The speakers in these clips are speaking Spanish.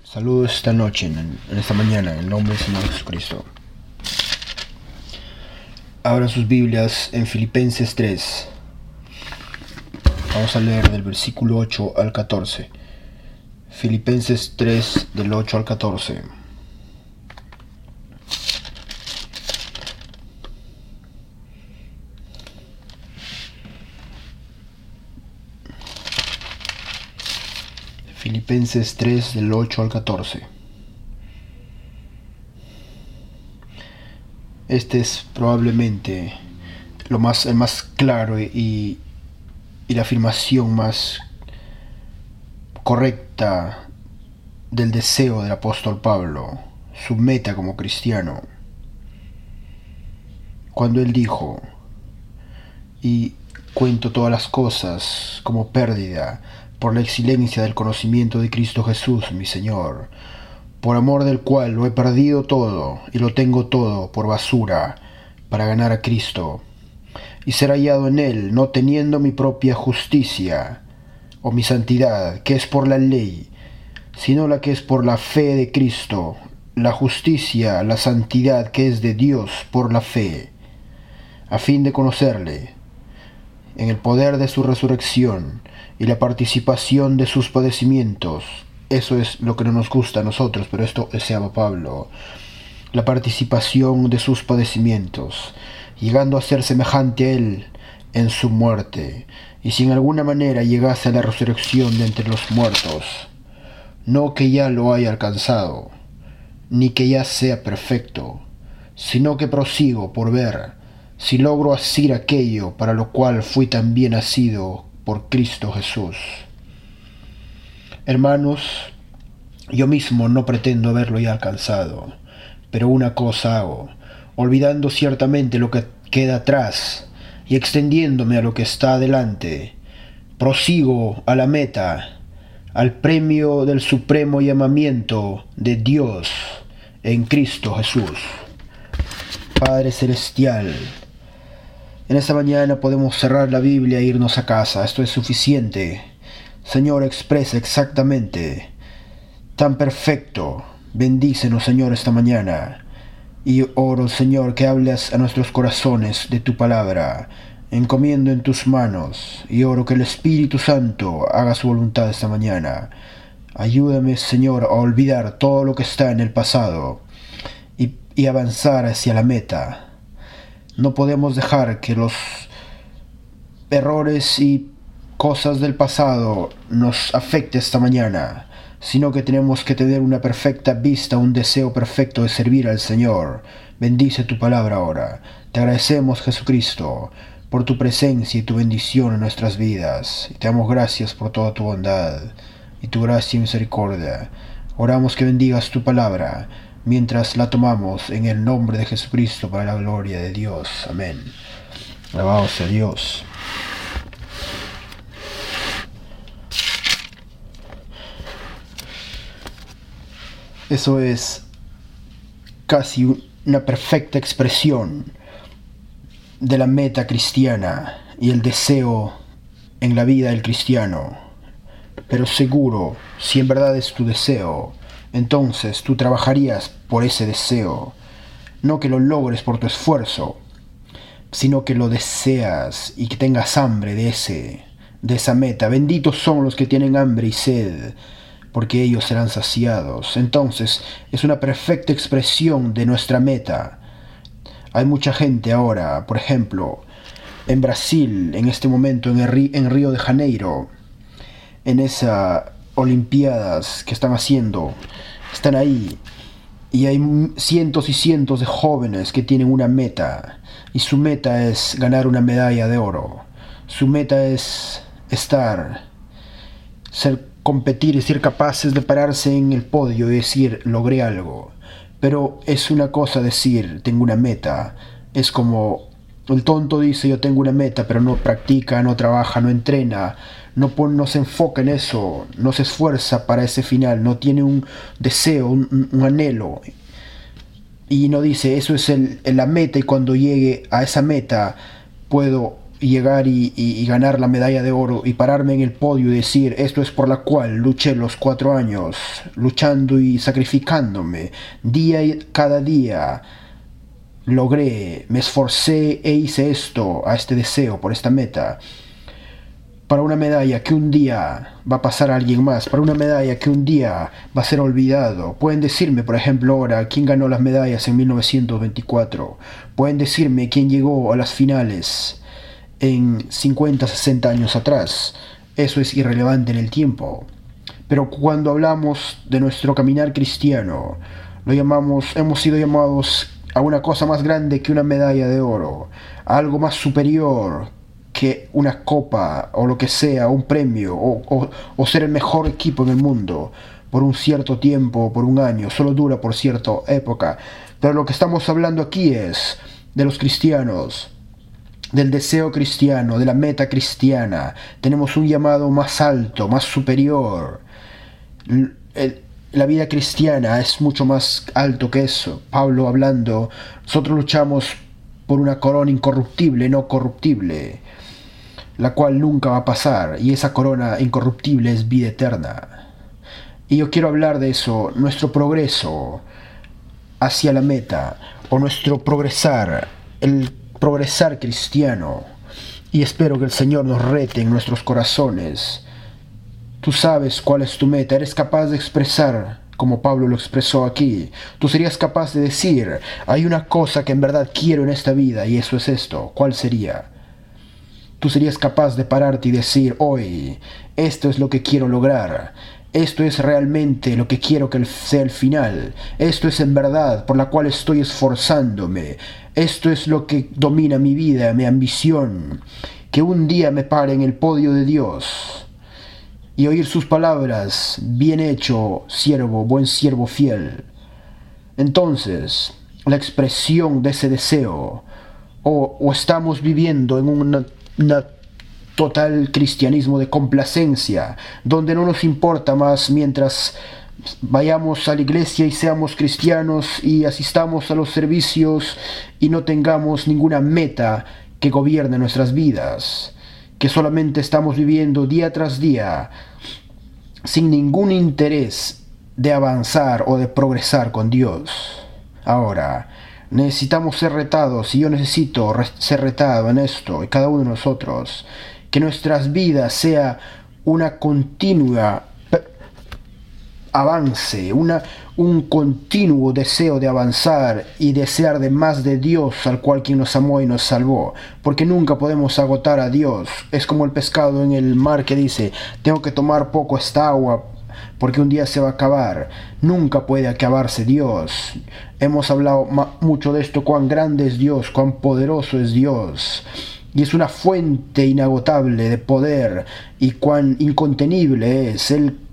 Saludos esta noche, en esta mañana, en el nombre del Señor Jesucristo. Abran sus Biblias en Filipenses 3. Vamos a leer del versículo 8 al 14. Filipenses 3, del 8 al 14. Filipenses 3, del 8 al 14. Este es probablemente el más claro y la afirmación más correcta del deseo del apóstol Pablo, su meta como cristiano. Cuando él dijo: y cuento todas las cosas como pérdida por la excelencia del conocimiento de Cristo Jesús, mi Señor, por amor del cual lo he perdido todo y lo tengo todo por basura para ganar a Cristo y ser hallado en Él, no teniendo mi propia justicia o mi santidad, que es por la ley, sino la que es por la fe de Cristo, la justicia, la santidad que es de Dios por la fe, a fin de conocerle en el poder de su resurrección y la participación de sus padecimientos. Eso es lo que no nos gusta a nosotros, pero esto deseaba Pablo: la participación de sus padecimientos, llegando a ser semejante a él en su muerte, y si en alguna manera llegase a la resurrección de entre los muertos. No que ya lo haya alcanzado, ni que ya sea perfecto, sino que prosigo por ver si logro asir aquello para lo cual fui también asido por Cristo Jesús. Hermanos, yo mismo no pretendo haberlo ya alcanzado, pero una cosa hago, olvidando ciertamente lo que queda atrás y extendiéndome a lo que está adelante, prosigo a la meta, al premio del supremo llamamiento de Dios en Cristo Jesús. Padre Celestial, en esta mañana podemos cerrar la Biblia e irnos a casa. Esto es suficiente. Señor, expresa exactamente, tan perfecto. Bendícenos, Señor, esta mañana. Y oro, Señor, que hables a nuestros corazones de tu palabra. Encomiendo en tus manos y oro que el Espíritu Santo haga su voluntad esta mañana. Ayúdame, Señor, a olvidar todo lo que está en el pasado y avanzar hacia la meta. No podemos dejar que los errores y cosas del pasado nos afecten esta mañana, sino que tenemos que tener una perfecta vista, un deseo perfecto de servir al Señor. Bendice tu palabra ahora. Te agradecemos, Jesucristo, por tu presencia y tu bendición en nuestras vidas. Y te damos gracias por toda tu bondad y tu gracia y misericordia. Oramos que bendigas tu palabra mientras la tomamos en el nombre de Jesucristo para la gloria de Dios. Amén. Alabado sea Dios. Eso es casi una perfecta expresión de la meta cristiana y el deseo en la vida del cristiano. Pero seguro, si en verdad es tu deseo, entonces tú trabajarías por ese deseo, no que lo logres por tu esfuerzo, sino que lo deseas y que tengas hambre de esa meta. Benditos son los que tienen hambre y sed, porque ellos serán saciados. Entonces es una perfecta expresión de nuestra meta. Hay mucha gente ahora, por ejemplo, en Brasil, en este momento, en Río de Janeiro, en esas olimpiadas que están haciendo, están ahí, y hay cientos y cientos de jóvenes que tienen una meta, y su meta es ganar una medalla de oro. Su meta es competir y ser capaces de pararse en el podio y decir: logré algo. Pero es una cosa decir tengo una meta. Es como el tonto dice: yo tengo una meta, pero no practica, no trabaja, no entrena, no se enfoca en eso, no se esfuerza para ese final, no tiene un deseo, un anhelo, y no dice: eso es la meta, y cuando llegue a esa meta puedo llegar y ganar la medalla de oro y pararme en el podio y decir, esto es por la cual luché los 4 años, luchando y sacrificándome día y cada día, logré, me esforcé e hice esto, a este deseo, por esta meta, para una medalla que un día va a pasar a alguien más, para una medalla que un día va a ser olvidado. Pueden decirme, por ejemplo, ahora, quién ganó las medallas en 1924. Pueden decirme quién llegó a las finales en 50, 60 años atrás. Eso es irrelevante en el tiempo. Pero cuando hablamos de nuestro caminar cristiano, hemos sido llamados a una cosa más grande que una medalla de oro, a algo más superior que una copa o lo que sea, un premio, o ser el mejor equipo en el mundo por un cierto tiempo, por un año, solo dura por cierta época. Pero lo que estamos hablando aquí es de los cristianos, del deseo cristiano, de la meta cristiana. Tenemos un llamado más alto, más superior. La vida cristiana es mucho más alto que eso. Pablo hablando, nosotros luchamos por una corona incorruptible, no corruptible, la cual nunca va a pasar, y esa corona incorruptible es vida eterna. Y yo quiero hablar de eso, nuestro progreso hacia la meta, o nuestro progresar, el progresar cristiano, y espero que el Señor nos rete en nuestros corazones. Tú sabes cuál es tu meta, eres capaz de expresar como Pablo lo expresó aquí. Tú serías capaz de decir, hay una cosa que en verdad quiero en esta vida, y eso es esto. ¿Cuál sería? Tú serías capaz de pararte y decir, hoy, esto es lo que quiero lograr. Esto es realmente lo que quiero que sea el final. Esto es en verdad por la cual estoy esforzándome. Esto es lo que domina mi vida, mi ambición. Que un día me pare en el podio de Dios y oír sus palabras, bien hecho, siervo, buen siervo fiel. Entonces, la expresión de ese deseo, o estamos viviendo en una total cristianismo de complacencia, donde no nos importa más mientras vayamos a la iglesia y seamos cristianos y asistamos a los servicios y no tengamos ninguna meta que gobierne nuestras vidas, que solamente estamos viviendo día tras día sin ningún interés de avanzar o de progresar con Dios. Ahora, necesitamos ser retados, y yo necesito ser retado en esto, y cada uno de nosotros, que nuestras vidas sea una continua avance, un continuo deseo de avanzar y desear de más de Dios, al cual quien nos amó y nos salvó, porque nunca podemos agotar a Dios. Es como el pescado en el mar que dice, tengo que tomar poco esta agua porque un día se va a acabar. Nunca puede acabarse Dios. Hemos hablado mucho de esto, cuán grande es Dios, cuán poderoso es Dios, y es una fuente inagotable de poder, y cuán incontenible es.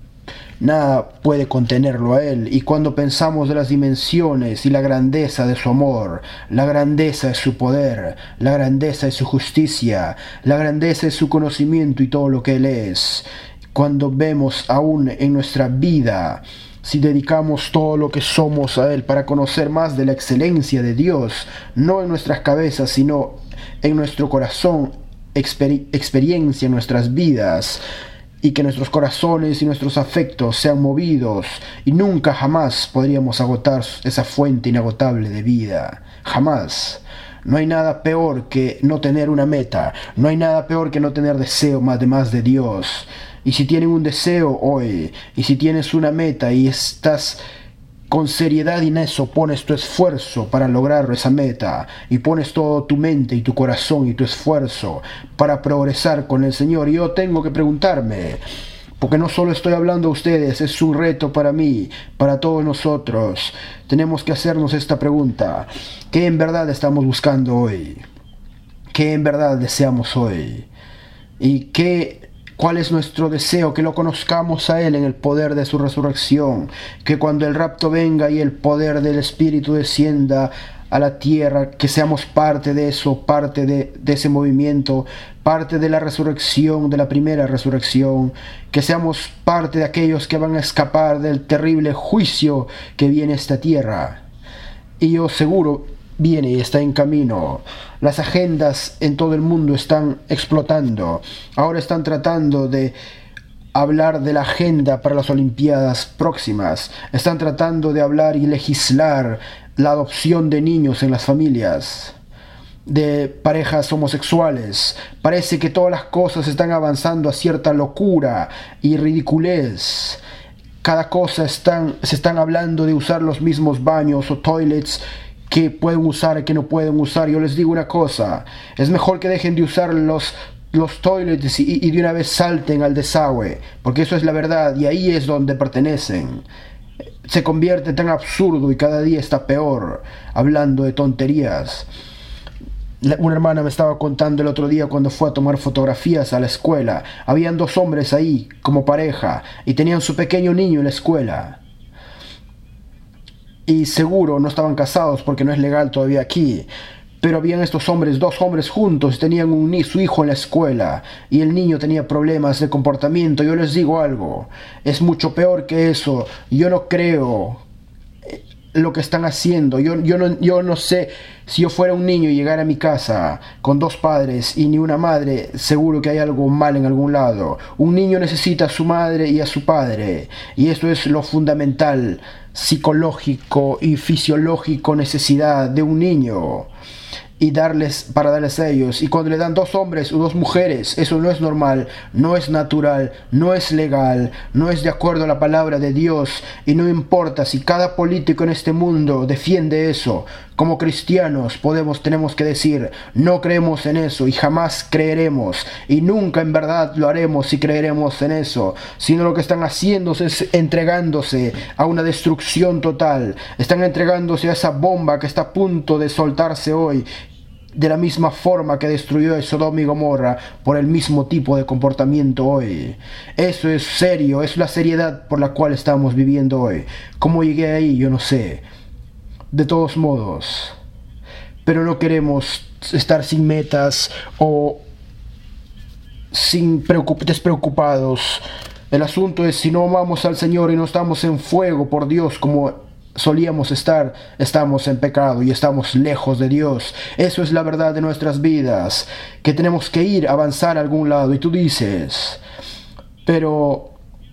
Nada puede contenerlo a Él. Y cuando pensamos de las dimensiones y la grandeza de su amor, la grandeza de su poder, la grandeza de su justicia, la grandeza de su conocimiento y todo lo que Él es, cuando vemos aún en nuestra vida, si dedicamos todo lo que somos a Él para conocer más de la excelencia de Dios, no en nuestras cabezas, sino en nuestro corazón, experiencia en nuestras vidas, y que nuestros corazones y nuestros afectos sean movidos, y nunca jamás podríamos agotar esa fuente inagotable de vida. Jamás. No hay nada peor que no tener una meta. No hay nada peor que no tener deseo más de Dios. Y si tienen un deseo hoy, y si tienes una meta y estás con seriedad y en eso pones tu esfuerzo para lograr esa meta, y pones toda tu mente y tu corazón y tu esfuerzo para progresar con el Señor, y yo tengo que preguntarme, porque no solo estoy hablando a ustedes, es un reto para mí, para todos nosotros. Tenemos que hacernos esta pregunta: ¿qué en verdad estamos buscando hoy? ¿Qué en verdad deseamos hoy? ¿Y cuál es nuestro deseo? Que lo conozcamos a Él en el poder de su resurrección, que cuando el rapto venga y el poder del Espíritu descienda a la tierra, que seamos parte de eso, parte de ese movimiento, parte de la resurrección, de la primera resurrección, que seamos parte de aquellos que van a escapar del terrible juicio que viene a esta tierra. Y yo seguro viene y está en camino. Las agendas en todo el mundo están explotando. Ahora están tratando de hablar de la agenda para las Olimpiadas próximas. Están tratando de hablar y legislar la adopción de niños en las familias, de parejas homosexuales. Parece que todas las cosas están avanzando a cierta locura y ridiculez. Cada cosa se están hablando de usar los mismos baños o toilets que pueden usar y que no pueden usar. Yo les digo una cosa, es mejor que dejen de usar los toilets y de una vez salten al desagüe, porque eso es la verdad y ahí es donde pertenecen. Se convierte tan absurdo y cada día está peor, hablando de tonterías. Una hermana me estaba contando el otro día cuando fue a tomar fotografías a la escuela. Habían dos hombres ahí como pareja y tenían su pequeño niño en la escuela. Y seguro no estaban casados porque no es legal todavía aquí. Pero habían estos hombres, dos hombres juntos, tenían su hijo en la escuela y el niño tenía problemas de comportamiento. Yo les digo algo, es mucho peor que eso. Yo no creo lo que están haciendo. Yo no sé, si yo fuera un niño y llegara a mi casa con dos padres y ni una madre, seguro que hay algo mal en algún lado. Un niño necesita a su madre y a su padre, y eso es lo fundamental, psicológico y fisiológico, necesidad de un niño. Y para darles a ellos. Y cuando le dan dos hombres o dos mujeres, eso no es normal, no es natural, no es legal, no es de acuerdo a la palabra de Dios. Y no importa si cada político en este mundo defiende eso. Como cristianos tenemos que decir, no creemos en eso y jamás creeremos. Y nunca en verdad lo haremos si creeremos en eso. Sino lo que están haciendo es entregándose a una destrucción total. Están entregándose a esa bomba que está a punto de soltarse hoy, de la misma forma que destruyó a Sodoma y Gomorra por el mismo tipo de comportamiento hoy. Eso es serio, es la seriedad por la cual estamos viviendo hoy. ¿Cómo llegué ahí? Yo no sé. De todos modos, pero no queremos estar sin metas o despreocupados. El asunto es, si no amamos al Señor y no estamos en fuego por Dios como solíamos estar, estamos en pecado y estamos lejos de Dios. Eso es la verdad de nuestras vidas, que tenemos que avanzar a algún lado. Y tú dices, pero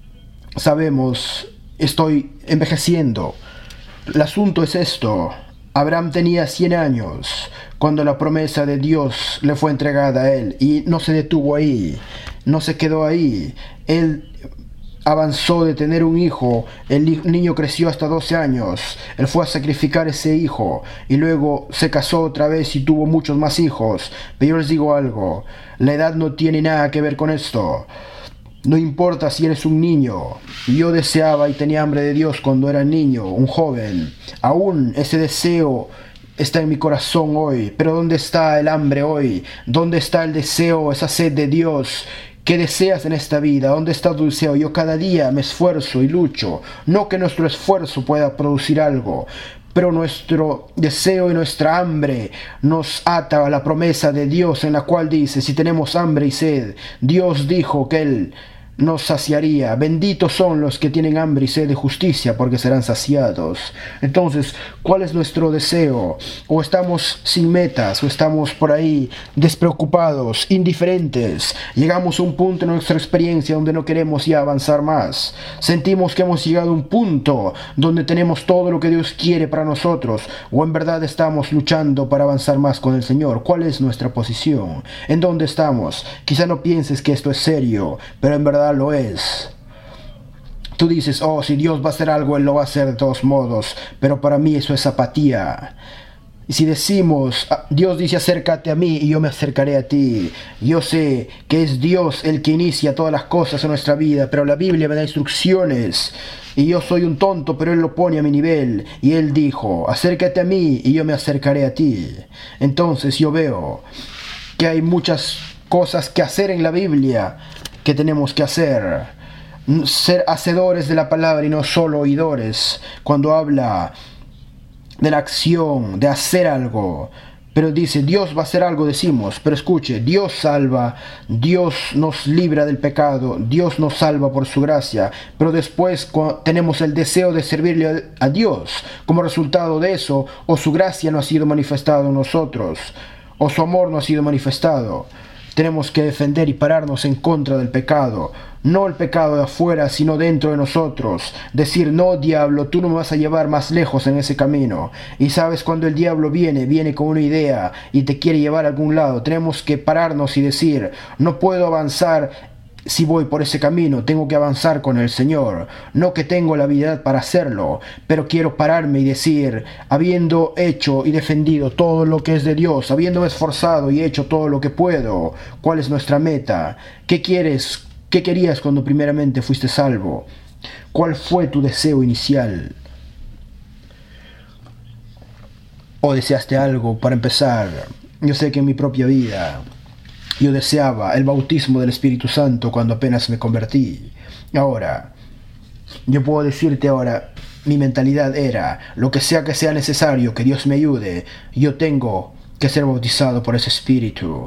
sabemos, estoy envejeciendo. El asunto es esto. Abraham tenía 100 años cuando la promesa de Dios le fue entregada a él, y no se detuvo ahí, no se quedó ahí. Él avanzó de tener un hijo, el niño creció hasta 12 años, él fue a sacrificar ese hijo y luego se casó otra vez y tuvo muchos más hijos. Pero yo les digo algo, la edad no tiene nada que ver con esto. No importa si eres un niño. Yo deseaba y tenía hambre de Dios cuando era niño, un joven. Aún ese deseo está en mi corazón hoy. Pero ¿dónde está el hambre hoy? ¿Dónde está el deseo, esa sed de Dios? ¿Qué deseas en esta vida? ¿Dónde está tu deseo? Yo cada día me esfuerzo y lucho. No que nuestro esfuerzo pueda producir algo, pero nuestro deseo y nuestra hambre nos ata a la promesa de Dios, en la cual dice, si tenemos hambre y sed, Dios dijo que Él nos saciaría. Benditos son los que tienen hambre y sed de justicia, porque serán saciados. Entonces, ¿cuál es nuestro deseo? O estamos sin metas, o estamos por ahí despreocupados, indiferentes. Llegamos a un punto en nuestra experiencia donde no queremos ya avanzar más. Sentimos que hemos llegado a un punto donde tenemos todo lo que Dios quiere para nosotros, o en verdad estamos luchando para avanzar más con el Señor. ¿Cuál es nuestra posición? ¿En dónde estamos? Quizá no pienses que esto es serio, pero en verdad lo es. Tú dices, oh, si Dios va a hacer algo, Él lo va a hacer de todos modos, pero para mí eso es apatía. Y si decimos, Dios dice acércate a mí y yo me acercaré a ti, yo sé que es Dios el que inicia todas las cosas en nuestra vida, pero la Biblia me da instrucciones y yo soy un tonto, pero Él lo pone a mi nivel, y Él dijo, acércate a mí y yo me acercaré a ti. Entonces yo veo que hay muchas cosas que hacer en la Biblia que tenemos que hacer, ser hacedores de la palabra y no solo oidores. Cuando habla de la acción, de hacer algo, Pero dice, Dios va a hacer algo, decimos, pero escuche, Dios salva, Dios nos libra del pecado, Dios nos salva por su gracia, pero después tenemos el deseo de servirle a Dios. Como resultado de eso, o su gracia no ha sido manifestada en nosotros, o su amor no ha sido manifestado. Tenemos que defender y pararnos en contra del pecado, no el pecado de afuera, sino dentro de nosotros. Decir, no, diablo, tú no me vas a llevar más lejos en ese camino. Y sabes, cuando el diablo viene con una idea y te quiere llevar a algún lado, tenemos que pararnos y decir, no puedo avanzar si voy por ese camino, tengo que avanzar con el Señor. No que tengo la habilidad para hacerlo, pero quiero pararme y decir, habiendo hecho y defendido todo lo que es de Dios, habiéndome esforzado y hecho todo lo que puedo, ¿cuál es nuestra meta? ¿Qué quieres? ¿Qué querías cuando primeramente fuiste salvo? ¿Cuál fue tu deseo inicial? ¿O deseaste algo para empezar? Yo sé que en mi propia vida yo deseaba el bautismo del Espíritu Santo cuando apenas me convertí. Ahora, yo puedo decirte ahora, mi mentalidad era, lo que sea necesario, que Dios me ayude, yo tengo que ser bautizado por ese Espíritu.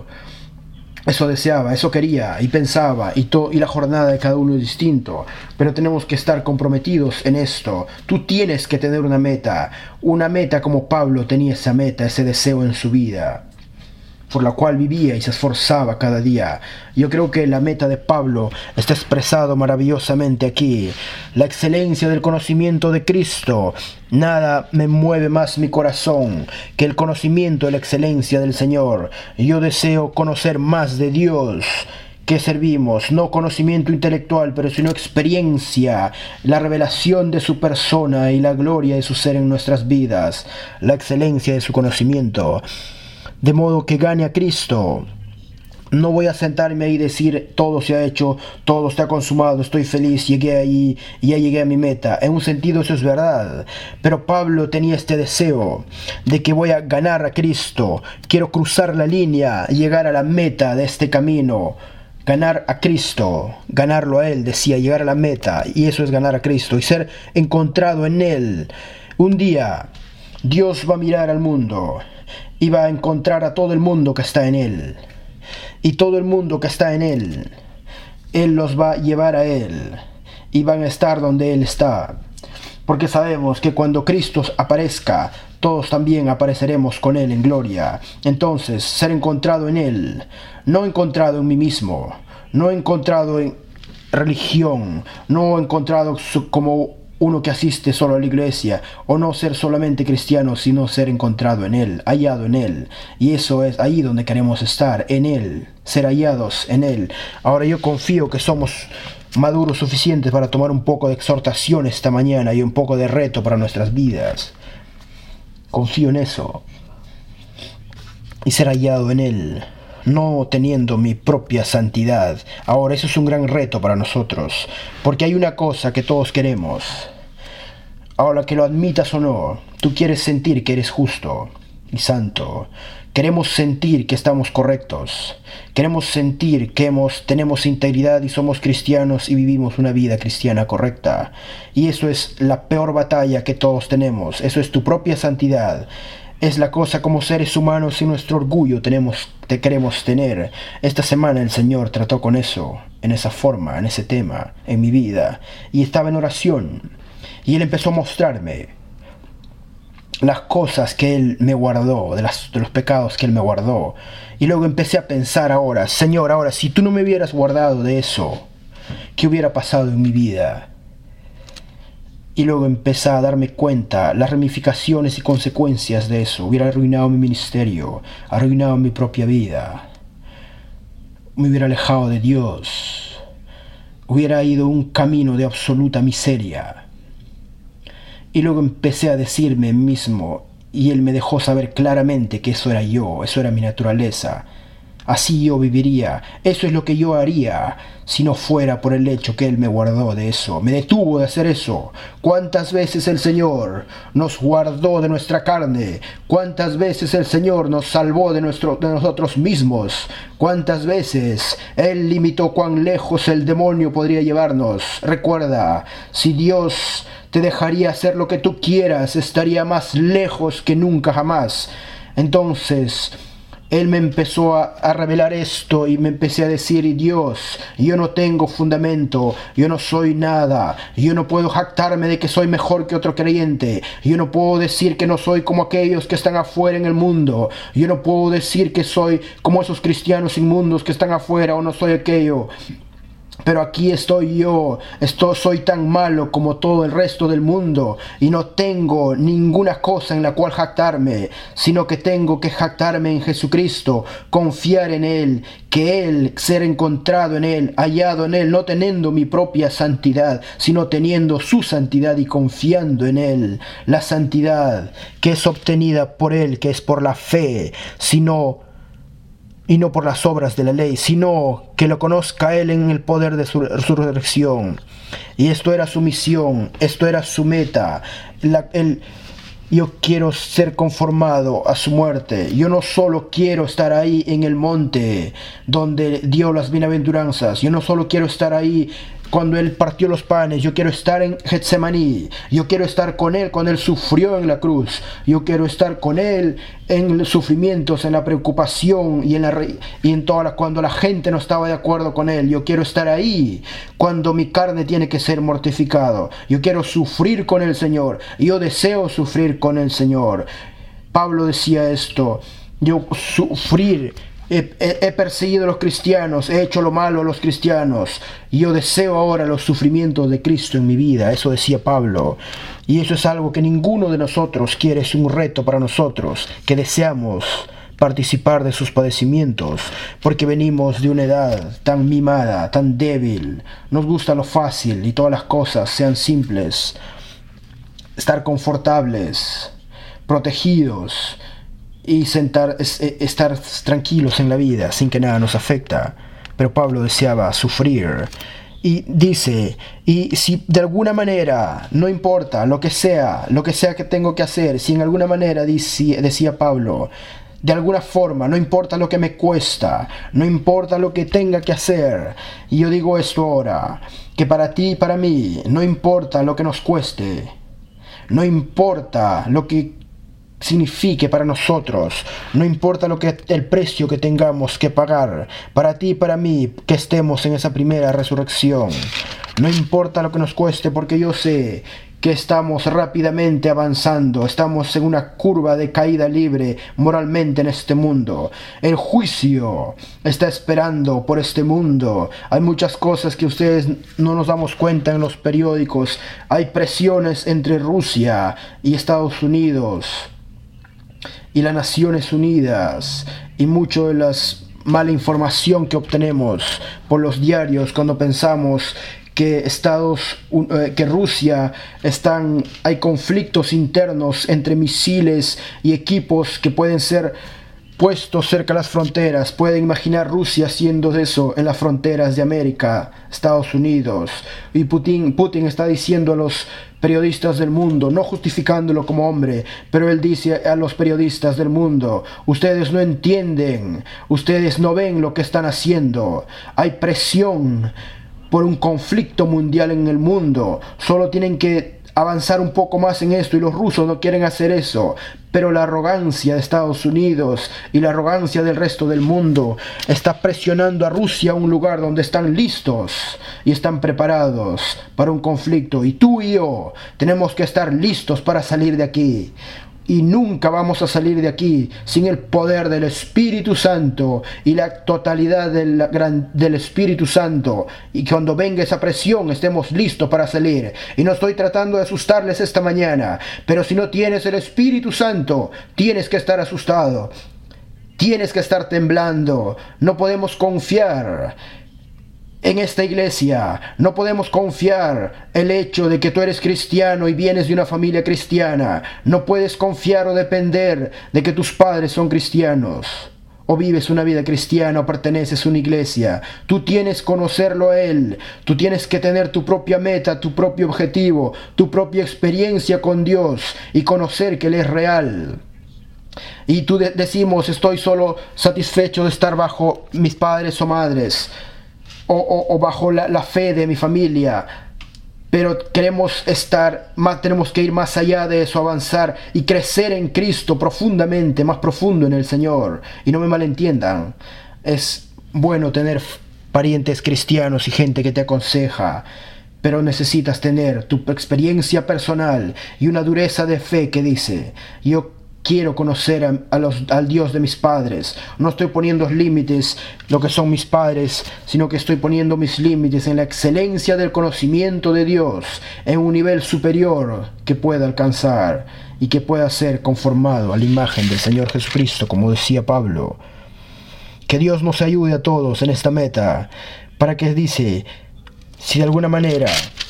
Eso deseaba, eso quería y pensaba, y la jornada de cada uno es distinto, pero tenemos que estar comprometidos en esto. Tú tienes que tener una meta como Pablo tenía esa meta, ese deseo en su vida, por la cual vivía y se esforzaba cada día. Yo creo que la meta de Pablo está expresado maravillosamente aquí. La excelencia del conocimiento de Cristo. Nada me mueve más mi corazón que el conocimiento de la excelencia del Señor. Yo deseo conocer más de Dios que servimos, no conocimiento intelectual, pero sino experiencia, la revelación de su persona y la gloria de su ser en nuestras vidas, la excelencia de su conocimiento. De modo que gane a Cristo. No voy a sentarme ahí y decir, todo se ha hecho, todo está consumado, estoy feliz, llegué ahí y ya llegué a mi meta. En un sentido eso es verdad. Pero Pablo tenía este deseo de que voy a ganar a Cristo. Quiero cruzar la línea, llegar a la meta de este camino. Ganar a Cristo, ganarlo a Él, decía, llegar a la meta. Y eso es ganar a Cristo y ser encontrado en Él. Un día Dios va a mirar al mundo y va a encontrar a todo el mundo que está en Él. Y todo el mundo que está en Él, Él los va a llevar a Él. Y van a estar donde Él está. Porque sabemos que cuando Cristo aparezca, todos también apareceremos con Él en gloria. Entonces, ser encontrado en Él, no encontrado en mí mismo, no encontrado en religión, no encontrado como uno que asiste solo a la iglesia, o no ser solamente cristiano, sino ser encontrado en Él, hallado en Él. Y eso es ahí donde queremos estar, en Él, ser hallados en Él. Ahora yo confío que somos maduros suficientes para tomar un poco de exhortación esta mañana y un poco de reto para nuestras vidas. Confío en eso. Y ser hallado en Él, no teniendo mi propia santidad. Ahora eso es un gran reto para nosotros, porque hay una cosa que todos queremos. Ahora, que lo admitas o no, tú quieres sentir que eres justo y santo. Queremos sentir que estamos correctos. Queremos sentir que tenemos integridad y somos cristianos y vivimos una vida cristiana correcta. Y eso es la peor batalla que todos tenemos. Eso es tu propia santidad. Es la cosa como seres humanos y nuestro orgullo queremos tener. Esta semana el Señor trató con eso, en esa forma, en ese tema, en mi vida. Y estaba en oración. Y Él empezó a mostrarme las cosas que Él me guardó, de los pecados que Él me guardó. Y luego empecé a pensar ahora, Señor, ahora si tú no me hubieras guardado de eso, ¿qué hubiera pasado en mi vida? Y luego empecé a darme cuenta las ramificaciones y consecuencias de eso. Hubiera arruinado mi ministerio, arruinado mi propia vida. Me hubiera alejado de Dios. Hubiera ido un camino de absoluta miseria. Y luego empecé a decirme mismo, y Él me dejó saber claramente que eso era yo, eso era mi naturaleza. Así yo viviría, eso es lo que yo haría si no fuera por el hecho que Él me guardó de eso, me detuvo de hacer eso. ¿Cuántas veces el Señor nos guardó de nuestra carne? ¿Cuántas veces el Señor nos salvó de nosotros mismos? ¿Cuántas veces Él limitó cuán lejos el demonio podría llevarnos? Recuerda, si Dios te dejaría hacer lo que tú quieras, estaría más lejos que nunca jamás. Entonces Él me empezó a revelar esto y me empecé a decir, Dios, yo no tengo fundamento, yo no soy nada, yo no puedo jactarme de que soy mejor que otro creyente, yo no puedo decir que no soy como aquellos que están afuera en el mundo, yo no puedo decir que soy como esos cristianos inmundos que están afuera o no soy aquello. Pero aquí estoy yo, soy tan malo como todo el resto del mundo y no tengo ninguna cosa en la cual jactarme, sino que tengo que jactarme en Jesucristo, confiar en Él, que Él, ser encontrado en Él, hallado en Él, no teniendo mi propia santidad, sino teniendo su santidad y confiando en Él. La santidad que es obtenida por Él, que es por la fe, y no por las obras de la ley, sino que lo conozca Él en el poder de su resurrección. Y esto era su misión, esto era su meta. Yo quiero ser conformado a su muerte. Yo no solo quiero estar ahí en el monte donde dio las bienaventuranzas. Yo no solo quiero estar ahí cuando Él partió los panes. Yo quiero estar en Getsemaní. Yo quiero estar con Él cuando Él sufrió en la cruz. Yo quiero estar con Él en los sufrimientos, en la preocupación cuando la gente no estaba de acuerdo con Él. Yo quiero estar ahí cuando mi carne tiene que ser mortificado. Yo quiero sufrir con el Señor. Yo deseo sufrir con el Señor. Pablo decía esto: yo sufrir. He perseguido a los cristianos, he hecho lo malo a los cristianos, y yo deseo ahora los sufrimientos de Cristo en mi vida. Eso decía Pablo. Y eso es algo que ninguno de nosotros quiere, es un reto para nosotros, que deseamos participar de sus padecimientos, porque venimos de una edad tan mimada, tan débil. Nos gusta lo fácil y todas las cosas sean simples, estar confortables, protegidos, y estar tranquilos en la vida sin que nada nos afecta. Pero Pablo deseaba sufrir. Y dice, y si de alguna manera, no importa lo que sea que tengo que hacer, si en alguna manera, decía Pablo, de alguna forma, no importa lo que me cuesta, no importa lo que tenga que hacer. Y yo digo esto ahora, que para ti y para mí, no importa lo que nos cueste, no importa lo que signifique para nosotros, no importa el precio que tengamos que pagar, para ti y para mí, que estemos en esa primera resurrección. No importa lo que nos cueste, porque yo sé que estamos rápidamente avanzando, estamos en una curva de caída libre moralmente en este mundo. El juicio está esperando por este mundo. Hay muchas cosas que ustedes no nos damos cuenta en los periódicos. Hay presiones entre Rusia y Estados Unidos y las Naciones Unidas, y mucho de la mala información que obtenemos por los diarios cuando pensamos que Rusia hay conflictos internos entre misiles y equipos que pueden ser puestos cerca de las fronteras. Pueden imaginar Rusia haciendo eso en las fronteras de América, Estados Unidos. Y Putin está diciendo a los periodistas del mundo, no justificándolo como hombre, pero él dice a los periodistas del mundo: ustedes no entienden, ustedes no ven lo que están haciendo. Hay presión por un conflicto mundial en el mundo, solo tienen que avanzar un poco más en esto, y los rusos no quieren hacer eso. Pero la arrogancia de Estados Unidos y la arrogancia del resto del mundo está presionando a Rusia a un lugar donde están listos y están preparados para un conflicto. Y tú y yo tenemos que estar listos para salir de aquí. Y nunca vamos a salir de aquí sin el poder del Espíritu Santo y la totalidad del Espíritu Santo. Y cuando venga esa presión, estemos listos para salir. Y no estoy tratando de asustarles esta mañana, pero si no tienes el Espíritu Santo, tienes que estar asustado, tienes que estar temblando. No podemos confiar en esta iglesia, no podemos confiar el hecho de que tú eres cristiano y vienes de una familia cristiana. No puedes confiar o depender de que tus padres son cristianos, o vives una vida cristiana, o perteneces a una iglesia. Tú tienes que conocerlo a Él. Tú tienes que tener tu propia meta, tu propio objetivo, tu propia experiencia con Dios, y conocer que Él es real. Y tú decimos: estoy solo satisfecho de estar bajo mis padres o madres, o bajo la fe de mi familia. pero tenemos que ir más allá de eso, avanzar y crecer en Cristo profundamente, más profundo en el Señor. Y no me malentiendan, es bueno tener parientes cristianos y gente que te aconseja, pero necesitas tener tu experiencia personal y una dureza de fe que dice: yo quiero conocer al Dios de mis padres. No estoy poniendo límites lo que son mis padres, sino que estoy poniendo mis límites en la excelencia del conocimiento de Dios, en un nivel superior que pueda alcanzar y que pueda ser conformado a la imagen del Señor Jesucristo, como decía Pablo. Que Dios nos ayude a todos en esta meta, para que dice, si de alguna manera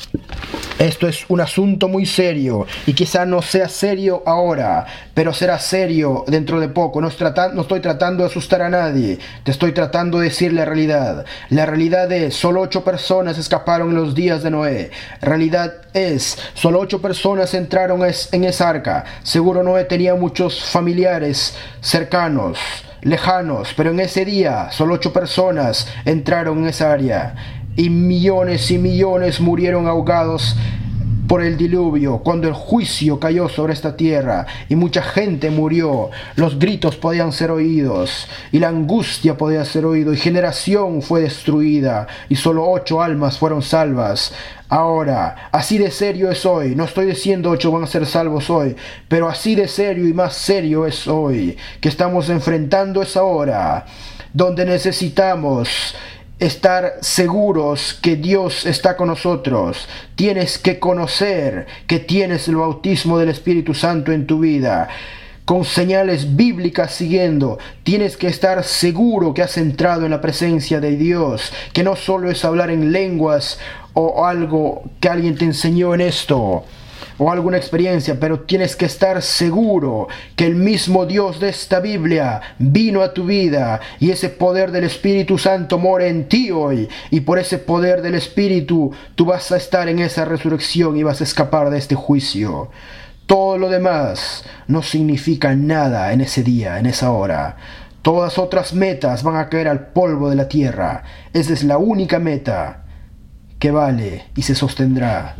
esto es un asunto muy serio, y quizá no sea serio ahora, pero será serio dentro de poco. No estoy tratando de asustar a nadie, te estoy tratando de decir la realidad. La realidad es, solo 8 personas escaparon en los días de Noé. Realidad es, solo 8 personas entraron en esa arca. Seguro Noé tenía muchos familiares cercanos, lejanos, pero en ese día solo 8 personas entraron en esa área. Y millones murieron ahogados por el diluvio, cuando el juicio cayó sobre esta tierra, y mucha gente murió. Los gritos podían ser oídos, y la angustia podía ser oído, y generación fue destruida, y solo 8 almas fueron salvas. Ahora, así de serio es hoy. No estoy diciendo 8 van a ser salvos hoy, pero así de serio y más serio es hoy, que estamos enfrentando esa hora, donde necesitamos estar seguros que Dios está con nosotros. Tienes que conocer que tienes el bautismo del Espíritu Santo en tu vida, con señales bíblicas siguiendo. Tienes que estar seguro que has entrado en la presencia de Dios, que no solo es hablar en lenguas o algo que alguien te enseñó en esto, o alguna experiencia, pero tienes que estar seguro que el mismo Dios de esta Biblia vino a tu vida, y ese poder del Espíritu Santo mora en ti hoy, y por ese poder del Espíritu tú vas a estar en esa resurrección y vas a escapar de este juicio. Todo lo demás no significa nada en ese día, en esa hora. Todas otras metas van a caer al polvo de la tierra. Esa es la única meta que vale y se sostendrá.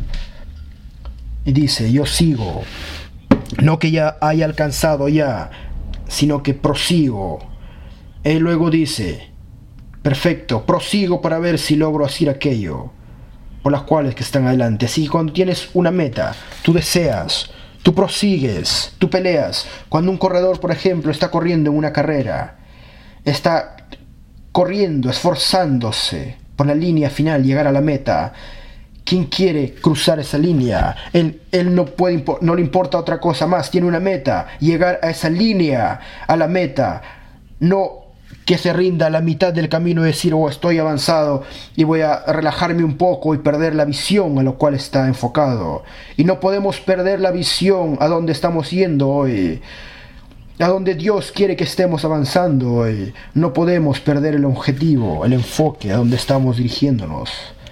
Y dice, yo sigo, no que ya haya alcanzado ya, sino que prosigo. Él luego dice, perfecto, prosigo para ver si logro hacer aquello por las cuales que están adelante. Así que cuando tienes una meta, tú deseas, tú prosigues, tú peleas. Cuando un corredor, por ejemplo, está corriendo en una carrera, está corriendo, esforzándose por la línea final, llegar a la meta. ¿Quién quiere cruzar esa línea? Él no le importa otra cosa más. Tiene una meta, llegar a esa línea, a la meta. No que se rinda a la mitad del camino y decir, oh, estoy avanzado y voy a relajarme un poco y perder la visión a lo cual está enfocado. Y no podemos perder la visión a donde estamos yendo hoy, a donde Dios quiere que estemos avanzando hoy. No podemos perder el objetivo, el enfoque a donde estamos dirigiéndonos.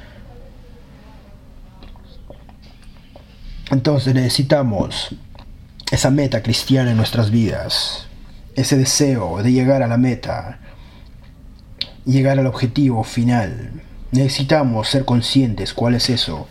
Entonces necesitamos esa meta cristiana en nuestras vidas, ese deseo de llegar a la meta, llegar al objetivo final. Necesitamos ser conscientes cuál es eso,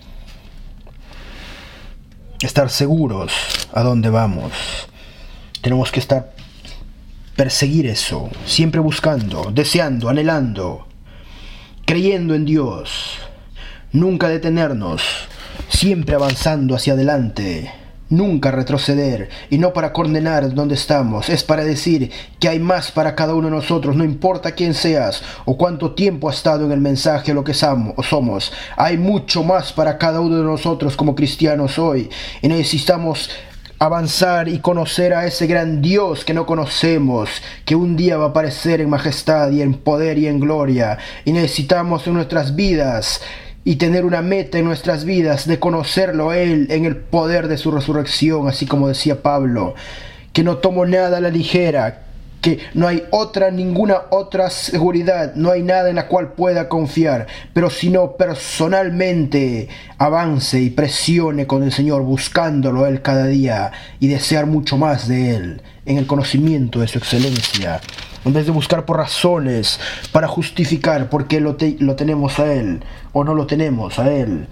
estar seguros a dónde vamos. Tenemos que perseguir eso, siempre buscando, deseando, anhelando, creyendo en Dios, nunca detenernos, siempre avanzando hacia adelante, nunca retroceder, y no para condenar donde estamos, es para decir que hay más para cada uno de nosotros. No importa quién seas o cuánto tiempo has estado en el mensaje o lo que somos, hay mucho más para cada uno de nosotros como cristianos hoy, y necesitamos avanzar y conocer a ese gran Dios que no conocemos, que un día va a aparecer en majestad y en poder y en gloria, y necesitamos en nuestras vidas y tener una meta en nuestras vidas de conocerlo a Él en el poder de su resurrección, así como decía Pablo, que no tomo nada a la ligera, que no hay ninguna otra seguridad, no hay nada en la cual pueda confiar, pero sino personalmente avance y presione con el Señor, buscándolo a Él cada día y desear mucho más de Él, en el conocimiento de su excelencia, en vez de buscar por razones para justificar por qué lo tenemos a Él o no lo tenemos a Él,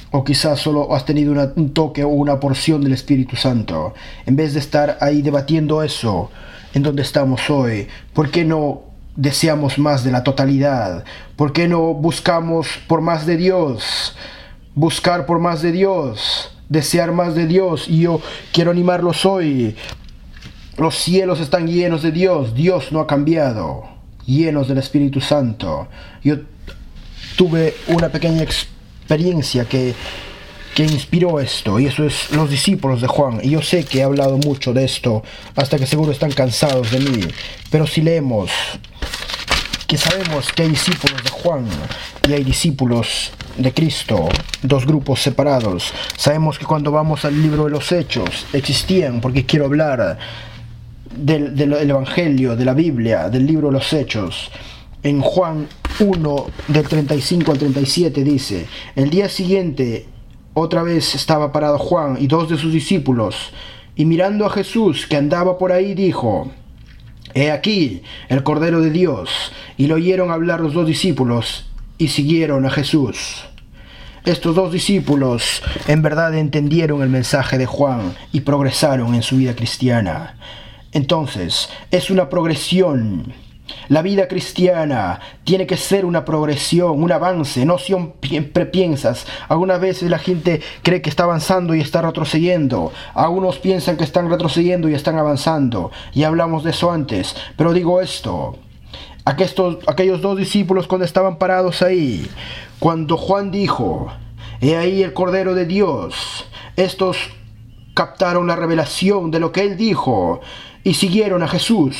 O quizás solo has tenido un toque o una porción del Espíritu Santo. En vez de estar ahí debatiendo eso, en donde estamos hoy, ¿por qué no deseamos más de la totalidad? ¿Por qué no buscamos por más de Dios? Buscar por más de Dios, desear más de Dios. Y yo quiero animarlos hoy. Los cielos están llenos de Dios. Dios no ha cambiado. Llenos del Espíritu Santo. Yo tuve una pequeña experiencia que inspiró esto, y eso es los discípulos de Juan. Y yo sé que he hablado mucho de esto hasta que seguro están cansados de mí, pero si leemos que sabemos que hay discípulos de Juan y hay discípulos de Cristo, dos grupos separados. Sabemos que cuando vamos al libro de los Hechos existían, porque quiero hablar del Evangelio, de la Biblia, del libro de los Hechos. En Juan 1, del 35 al 37 dice: el día siguiente otra vez estaba parado Juan y dos de sus discípulos, y mirando a Jesús que andaba por ahí, dijo: he aquí el Cordero de Dios. Y lo oyeron hablar los dos discípulos y siguieron a Jesús. Estos dos discípulos en verdad entendieron el mensaje de Juan y progresaron en su vida cristiana. Entonces, es una progresión. La vida cristiana tiene que ser una progresión, un avance. No siempre piensas. Algunas veces la gente cree que está avanzando y está retrocediendo. Algunos piensan que están retrocediendo y están avanzando. Y hablamos de eso antes. Pero digo esto: aquellos dos discípulos, cuando estaban parados ahí, cuando Juan dijo: he ahí el Cordero de Dios, estos captaron la revelación de lo que él dijo y siguieron a Jesús.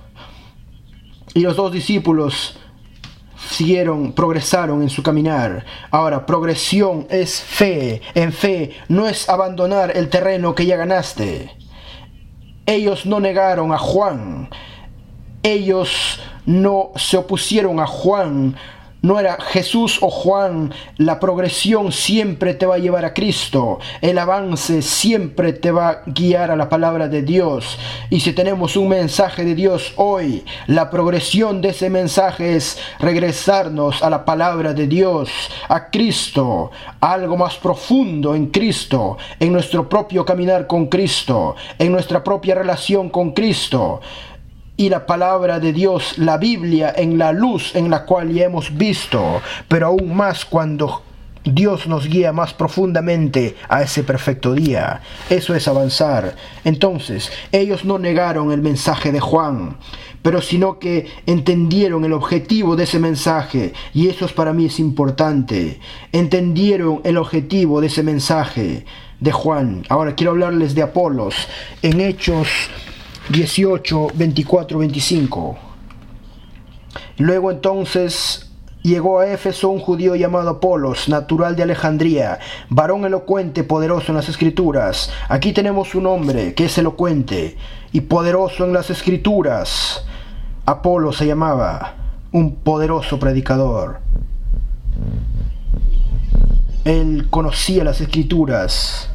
Y los dos discípulos progresaron en su caminar. Ahora, progresión es fe. En fe no es abandonar el terreno que ya ganaste. Ellos no negaron a Juan. Ellos no se opusieron a Juan. No era Jesús o Juan. La progresión siempre te va a llevar a Cristo. El avance siempre te va a guiar a la palabra de Dios. Y si tenemos un mensaje de Dios hoy, la progresión de ese mensaje es regresarnos a la palabra de Dios, a Cristo, a algo más profundo en Cristo, en nuestro propio caminar con Cristo, en nuestra propia relación con Cristo. Y la palabra de Dios, la Biblia, en la luz en la cual ya hemos visto, pero aún más cuando Dios nos guía más profundamente a ese perfecto día. Eso es avanzar. Entonces, ellos no negaron el mensaje de Juan, pero sino que entendieron el objetivo de ese mensaje, y eso para mí es importante. Entendieron el objetivo de ese mensaje de Juan. Ahora quiero hablarles de Apolos en Hechos 18, 24, 25. Luego entonces llegó a Éfeso un judío llamado Apolos, natural de Alejandría, varón elocuente, poderoso en las Escrituras. Aquí tenemos un hombre que es elocuente y poderoso en las Escrituras. Apolos se llamaba, un poderoso predicador. Él conocía las Escrituras.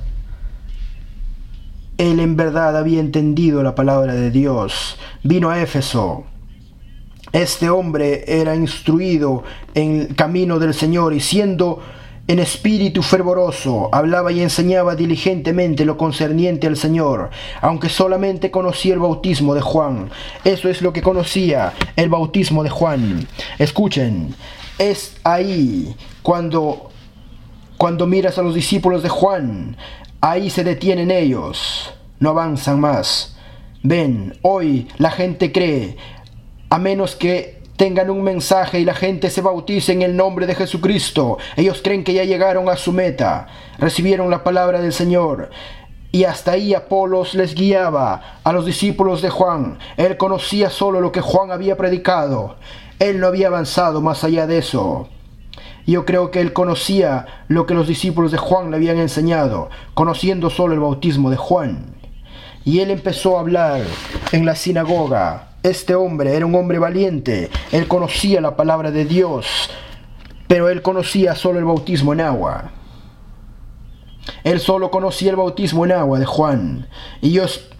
Él en verdad había entendido la palabra de Dios. Vino a Éfeso. Este hombre era instruido en el camino del Señor y siendo en espíritu fervoroso, hablaba y enseñaba diligentemente lo concerniente al Señor, aunque solamente conocía el bautismo de Juan. Eso es lo que conocía, el bautismo de Juan. Escuchen, es ahí cuando miras a los discípulos de Juan. Ahí se detienen ellos, no avanzan más. Ven, hoy la gente cree, a menos que tengan un mensaje y la gente se bautice en el nombre de Jesucristo, ellos creen que ya llegaron a su meta, recibieron la palabra del Señor. Y hasta ahí Apolos les guiaba a los discípulos de Juan. Él conocía solo lo que Juan había predicado. Él no había avanzado más allá de eso. Yo creo que él conocía lo que los discípulos de Juan le habían enseñado, conociendo solo el bautismo de Juan. Y él empezó a hablar en la sinagoga. Este hombre era un hombre valiente. Él conocía la palabra de Dios, pero él conocía solo el bautismo en agua. Él solo conocía el bautismo en agua de Juan. Y yo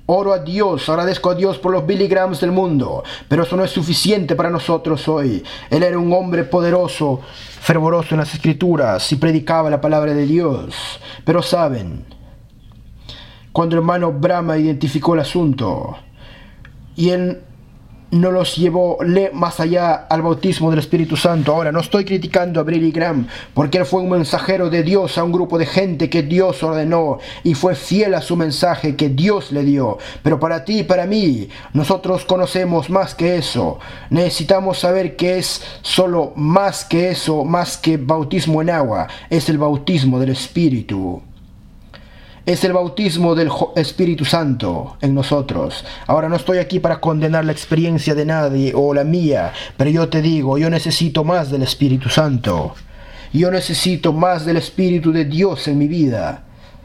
Oro a Dios, agradezco a Dios por los Billy Grahams del mundo, pero eso no es suficiente para nosotros hoy. Él era un hombre poderoso, fervoroso en las Escrituras y predicaba la palabra de Dios. Pero saben, cuando el hermano Brahma identificó el asunto y él no los llevó más allá al bautismo del Espíritu Santo. Ahora, no estoy criticando a Billy Graham, porque él fue un mensajero de Dios a un grupo de gente que Dios ordenó y fue fiel a su mensaje que Dios le dio. Pero para ti y para mí, nosotros conocemos más que eso. Necesitamos saber que es solo más que eso, más que bautismo en agua. Es el bautismo del Espíritu. Es el bautismo del Espíritu Santo en nosotros. Ahora, no estoy aquí para condenar la experiencia de nadie o la mía, pero yo te digo, yo necesito más del Espíritu Santo. Yo necesito más del Espíritu de Dios en mi vida.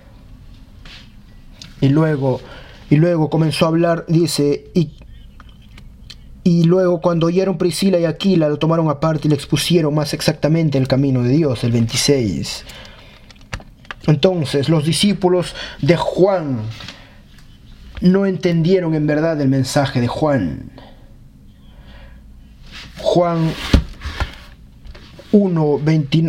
Y luego comenzó a hablar, dice, y luego cuando oyeron Priscila y Aquila, lo tomaron aparte y le expusieron más exactamente el camino de Dios, el 26. Entonces los discípulos de Juan no entendieron en verdad el mensaje de Juan. Juan 1,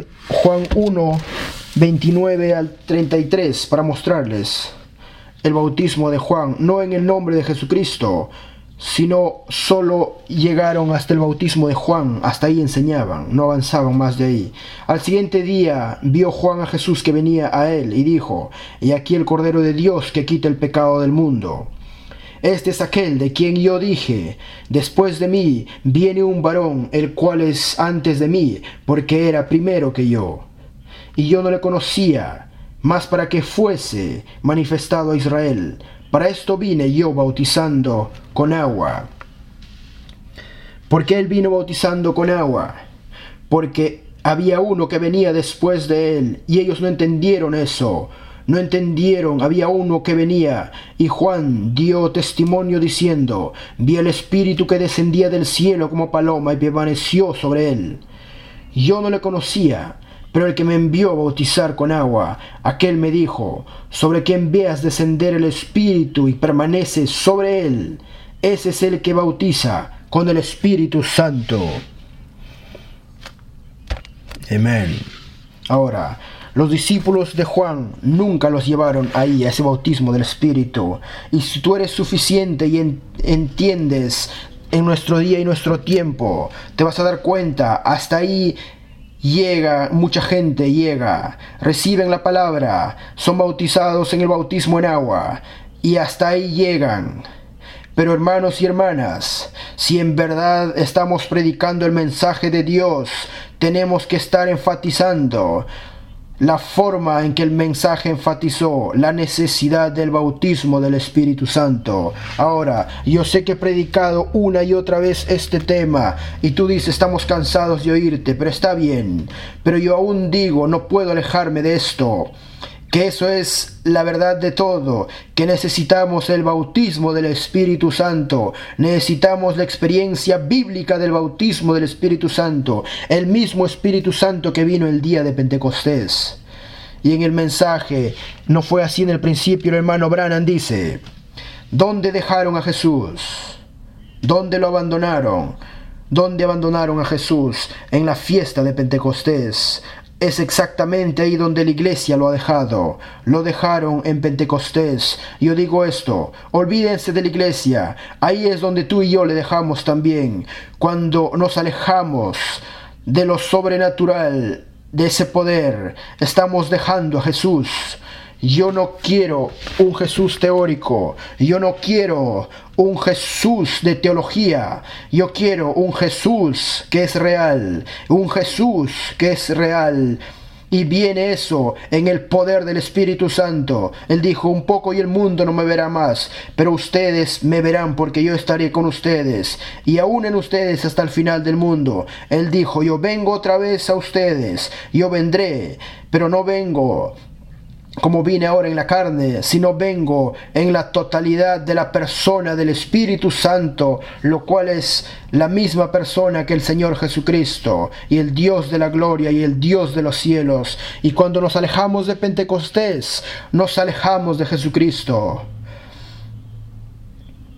29 al 33, para mostrarles el bautismo de Juan, no en el nombre de Jesucristo, sino solo llegaron hasta el bautismo de Juan, hasta ahí enseñaban, no avanzaban más de ahí. Al siguiente día vio Juan a Jesús que venía a él y dijo: «He aquí el Cordero de Dios que quita el pecado del mundo. Este es aquel de quien yo dije: después de mí viene un varón, el cual es antes de mí, porque era primero que yo. Y yo no le conocía, mas para que fuese manifestado a Israel. Para esto vine yo bautizando con agua». ¿Por qué él vino bautizando con agua? Porque había uno que venía después de él, y ellos no entendieron eso. No entendieron, había uno que venía, y Juan dio testimonio diciendo: «Vi el Espíritu que descendía del cielo como paloma y permaneció sobre él. Yo no le conocía, pero el que me envió a bautizar con agua, aquel me dijo: sobre quien veas descender el Espíritu y permanece sobre él, ese es el que bautiza con el Espíritu Santo». Amén. Ahora, los discípulos de Juan nunca los llevaron ahí, a ese bautismo del Espíritu. Y si tú eres suficiente y entiendes en nuestro día y nuestro tiempo, te vas a dar cuenta, hasta ahí mucha gente llega, reciben la palabra, son bautizados en el bautismo en agua, y hasta ahí llegan. Pero hermanos y hermanas, si en verdad estamos predicando el mensaje de Dios, tenemos que estar enfatizando la forma en que el mensaje enfatizó la necesidad del bautismo del Espíritu Santo. Ahora, yo sé que he predicado una y otra vez este tema, y tú dices: estamos cansados de oírte, pero está bien. Pero yo aún digo, no puedo alejarme de esto, que eso es la verdad de todo, que necesitamos el bautismo del Espíritu Santo, necesitamos la experiencia bíblica del bautismo del Espíritu Santo, el mismo Espíritu Santo que vino el día de Pentecostés. Y en el mensaje, no fue así en el principio. El hermano Branham dice: ¿dónde dejaron a Jesús? ¿Dónde lo abandonaron? ¿Dónde abandonaron a Jesús? En la fiesta de Pentecostés. Es exactamente ahí donde la iglesia lo ha dejado. Lo dejaron en Pentecostés. Yo digo esto: olvídense de la iglesia. Ahí es donde tú y yo le dejamos también. Cuando nos alejamos de lo sobrenatural, de ese poder, estamos dejando a Jesús. Yo no quiero un Jesús teórico, yo no quiero un Jesús de teología, yo quiero un Jesús que es real, un Jesús que es real. Y viene eso en el poder del Espíritu Santo. Él dijo: un poco y el mundo no me verá más, pero ustedes me verán, porque yo estaré con ustedes, y aún en ustedes hasta el final del mundo. Él dijo: yo vengo otra vez a ustedes, yo vendré, pero no vengo como vine ahora en la carne, sino vengo en la totalidad de la persona del Espíritu Santo, lo cual es la misma persona que el Señor Jesucristo, y el Dios de la gloria y el Dios de los cielos. Y cuando nos alejamos de Pentecostés, nos alejamos de Jesucristo.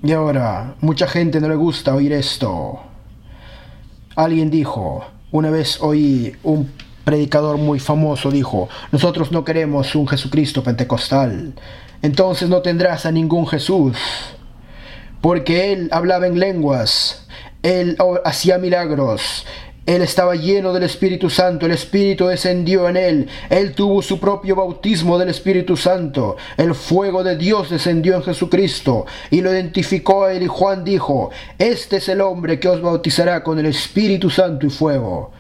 Y ahora, mucha gente no le gusta oír esto. Alguien dijo, una vez oí un predicador muy famoso dijo, nosotros no queremos un Jesucristo pentecostal. Entonces no tendrás a ningún Jesús, porque él hablaba en lenguas, él hacía milagros, él estaba lleno del Espíritu Santo, el Espíritu descendió en él, él tuvo su propio bautismo del Espíritu Santo, el fuego de Dios descendió en Jesucristo y lo identificó a él, y Juan dijo, este es el hombre que os bautizará con el Espíritu Santo y fuego.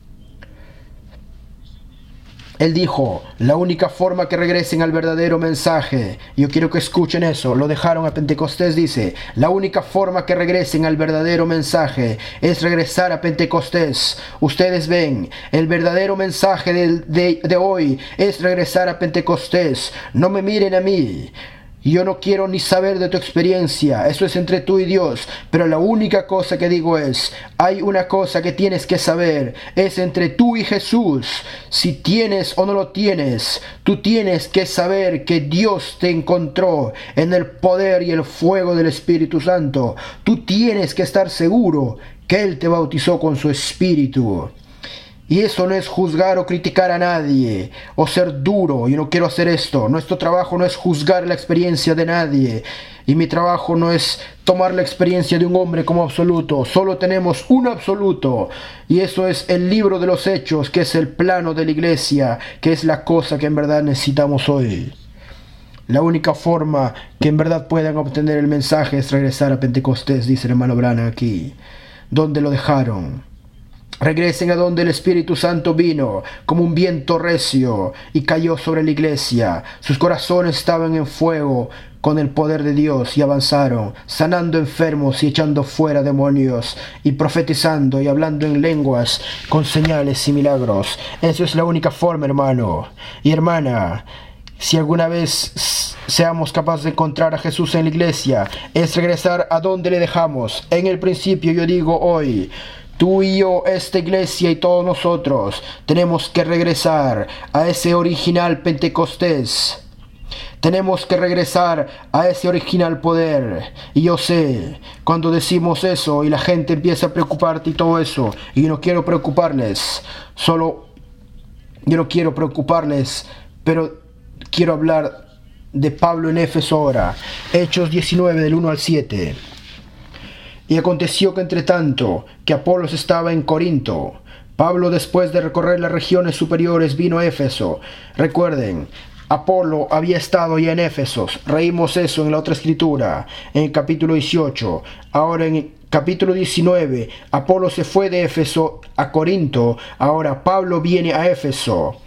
Él dijo, la única forma que regresen al verdadero mensaje, yo quiero que escuchen eso, lo dejaron a Pentecostés, dice, la única forma que regresen al verdadero mensaje es regresar a Pentecostés. Ustedes ven, el verdadero mensaje de hoy es regresar a Pentecostés. No me miren a mí. Yo no quiero ni saber de tu experiencia, eso es entre tú y Dios, pero la única cosa que digo es, hay una cosa que tienes que saber, es entre tú y Jesús. Si tienes o no lo tienes, tú tienes que saber que Dios te encontró en el poder y el fuego del Espíritu Santo. Tú tienes que estar seguro que Él te bautizó con su Espíritu. Y eso no es juzgar o criticar a nadie, o ser duro. Yo no quiero hacer esto. Nuestro trabajo no es juzgar la experiencia de nadie. Y mi trabajo no es tomar la experiencia de un hombre como absoluto. Solo tenemos un absoluto. Y eso es el libro de los hechos, que es el plano de la iglesia, que es la cosa que en verdad necesitamos hoy. La única forma que en verdad puedan obtener el mensaje es regresar a Pentecostés, dice el hermano Branham aquí. ¿Dónde lo dejaron? Regresen a donde el Espíritu Santo vino como un viento recio y cayó sobre la iglesia. Sus corazones estaban en fuego con el poder de Dios y avanzaron, sanando enfermos y echando fuera demonios y profetizando y hablando en lenguas con señales y milagros. Eso es la única forma, hermano y hermana. Si alguna vez seamos capaces de encontrar a Jesús en la iglesia, es regresar a donde le dejamos. En el principio, yo digo hoy, tú y yo, esta iglesia y todos nosotros, tenemos que regresar a ese original Pentecostés. Tenemos que regresar a ese original poder. Y yo sé, cuando decimos eso y la gente empieza a preocuparte y todo eso, y yo no quiero preocuparles, pero quiero hablar de Pablo en Éfeso ahora. Hechos 19 del 1 al 7. Y aconteció que entre tanto que Apolos estaba en Corinto, Pablo, después de recorrer las regiones superiores, vino a Éfeso. Recuerden, Apolo había estado ya en Éfeso. Reímos eso en la otra escritura, en el capítulo 18. Ahora en el capítulo 19, Apolo se fue de Éfeso a Corinto. Ahora Pablo viene a Éfeso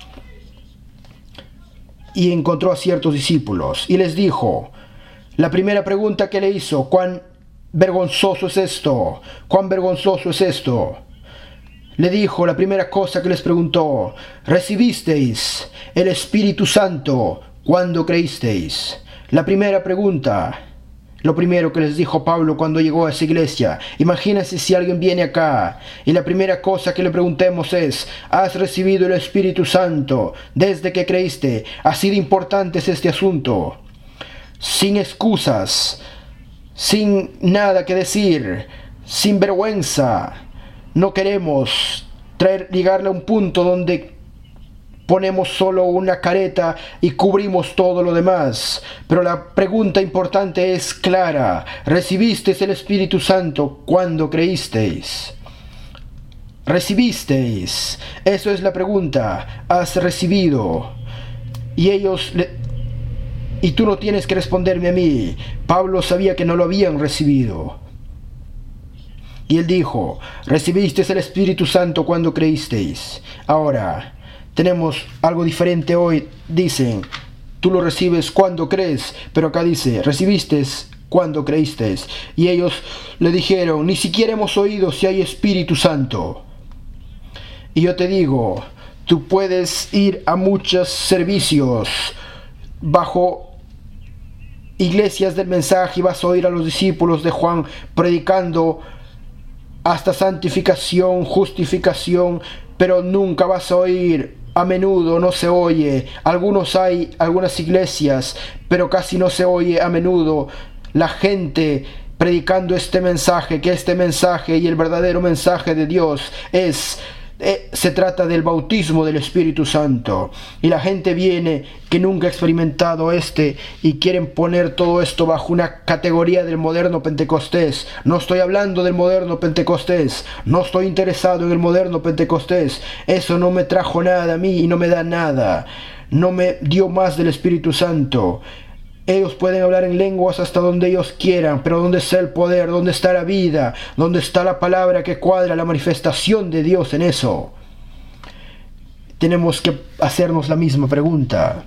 y encontró a ciertos discípulos y les dijo, la primera pregunta que le hizo, ¿cuán vergonzoso es esto? ¿Cuán vergonzoso es esto? Le dijo, la primera cosa que les preguntó, ¿recibisteis el Espíritu Santo cuando creísteis? La primera pregunta, lo primero que les dijo Pablo cuando llegó a esa iglesia. Imagínense si alguien viene acá y la primera cosa que le preguntemos es, ¿has recibido el Espíritu Santo desde que creíste? Así de importante es este asunto. Sin excusas, sin nada que decir, sin vergüenza. No queremos llegarle a un punto donde ponemos solo una careta y cubrimos todo lo demás. Pero la pregunta importante es clara. ¿Recibisteis el Espíritu Santo cuando creísteis? ¿Recibisteis? Eso es la pregunta. ¿Has recibido? Y tú no tienes que responderme a mí. Pablo sabía que no lo habían recibido. Y él dijo, ¿recibisteis el Espíritu Santo cuando creísteis? Ahora, tenemos algo diferente hoy. Dicen, tú lo recibes cuando crees, pero acá dice, ¿recibisteis cuando creísteis? Y ellos le dijeron, ni siquiera hemos oído si hay Espíritu Santo. Y yo te digo, tú puedes ir a muchos servicios bajo iglesias del mensaje y vas a oír a los discípulos de Juan predicando hasta santificación, justificación, pero nunca vas a oír, a menudo no se oye. Algunas iglesias, pero casi no se oye a menudo la gente predicando este mensaje, que este mensaje y el verdadero mensaje de Dios se trata del bautismo del Espíritu Santo, y la gente viene que nunca ha experimentado y quieren poner todo esto bajo una categoría del moderno Pentecostés. No estoy hablando del moderno Pentecostés, no estoy interesado en el moderno Pentecostés. Eso no me trajo nada a mí y no me da nada, no me dio más del Espíritu Santo. Ellos pueden hablar en lenguas hasta donde ellos quieran, pero ¿dónde está el poder? ¿Dónde está la vida? ¿Dónde está la palabra que cuadra la manifestación de Dios en eso? Tenemos que hacernos la misma pregunta.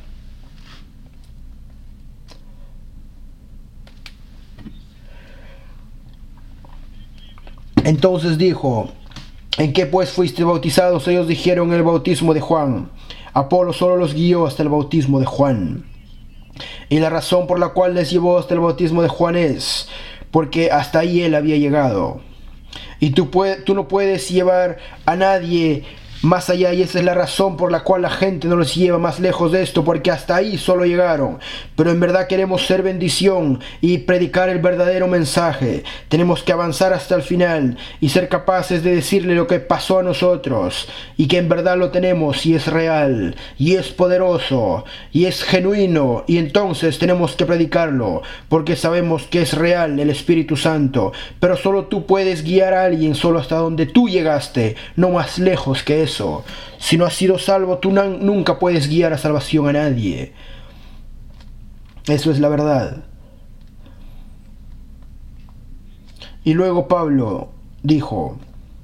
Entonces dijo: ¿en qué pues fuiste bautizados? Ellos dijeron: en el bautismo de Juan. Apolo solo los guió hasta el bautismo de Juan. Y la razón por la cual les llevó hasta el bautismo de Juan es porque hasta ahí él había llegado. Y tú no puedes llevar a nadie más allá, y esa es la razón por la cual la gente no los lleva más lejos de esto, porque hasta ahí solo llegaron. Pero en verdad queremos ser bendición y predicar el verdadero mensaje. Tenemos que avanzar hasta el final y ser capaces de decirle lo que pasó a nosotros, y que en verdad lo tenemos, y es real, y es poderoso, y es genuino, y entonces tenemos que predicarlo, porque sabemos que es real el Espíritu Santo. Pero solo tú puedes guiar a alguien solo hasta donde tú llegaste, no más lejos que eso. Si no has sido salvo, tú nunca puedes guiar a salvación a nadie. Eso es la verdad. Y luego Pablo dijo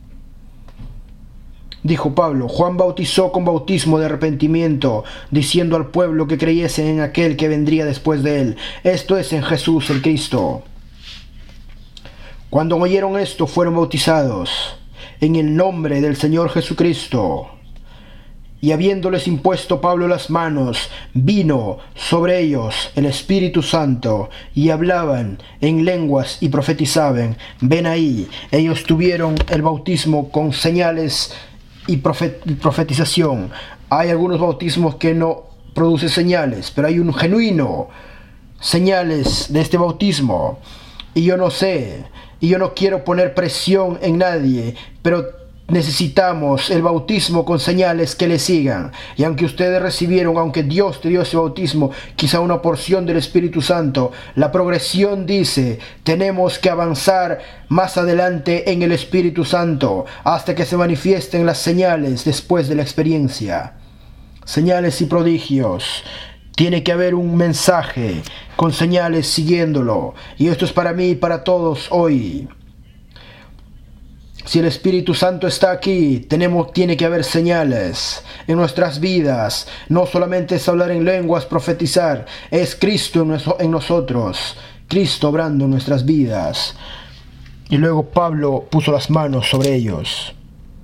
Pablo: Juan bautizó con bautismo de arrepentimiento, diciendo al pueblo que creyesen en aquel que vendría después de él, esto es, en Jesús el Cristo. Cuando oyeron esto, fueron bautizados en el nombre del Señor Jesucristo. Y habiéndoles impuesto Pablo las manos, vino sobre ellos el Espíritu Santo, y hablaban en lenguas y profetizaban. Ven ahí, ellos tuvieron el bautismo con señales y profetización. Hay algunos bautismos que no producen señales, pero hay un genuino señales de este bautismo. Y yo no sé, y yo no quiero poner presión en nadie, pero necesitamos el bautismo con señales que le sigan. Y aunque ustedes recibieron, aunque Dios te dio ese bautismo, quizá una porción del Espíritu Santo, la progresión dice, tenemos que avanzar más adelante en el Espíritu Santo, hasta que se manifiesten las señales después de la experiencia. Señales y prodigios. Tiene que haber un mensaje con señales siguiéndolo. Y esto es para mí y para todos hoy. Si el Espíritu Santo está aquí, tiene que haber señales en nuestras vidas. No solamente es hablar en lenguas, profetizar. Es Cristo en nosotros. Cristo obrando en nuestras vidas. Y luego Pablo puso las manos sobre ellos.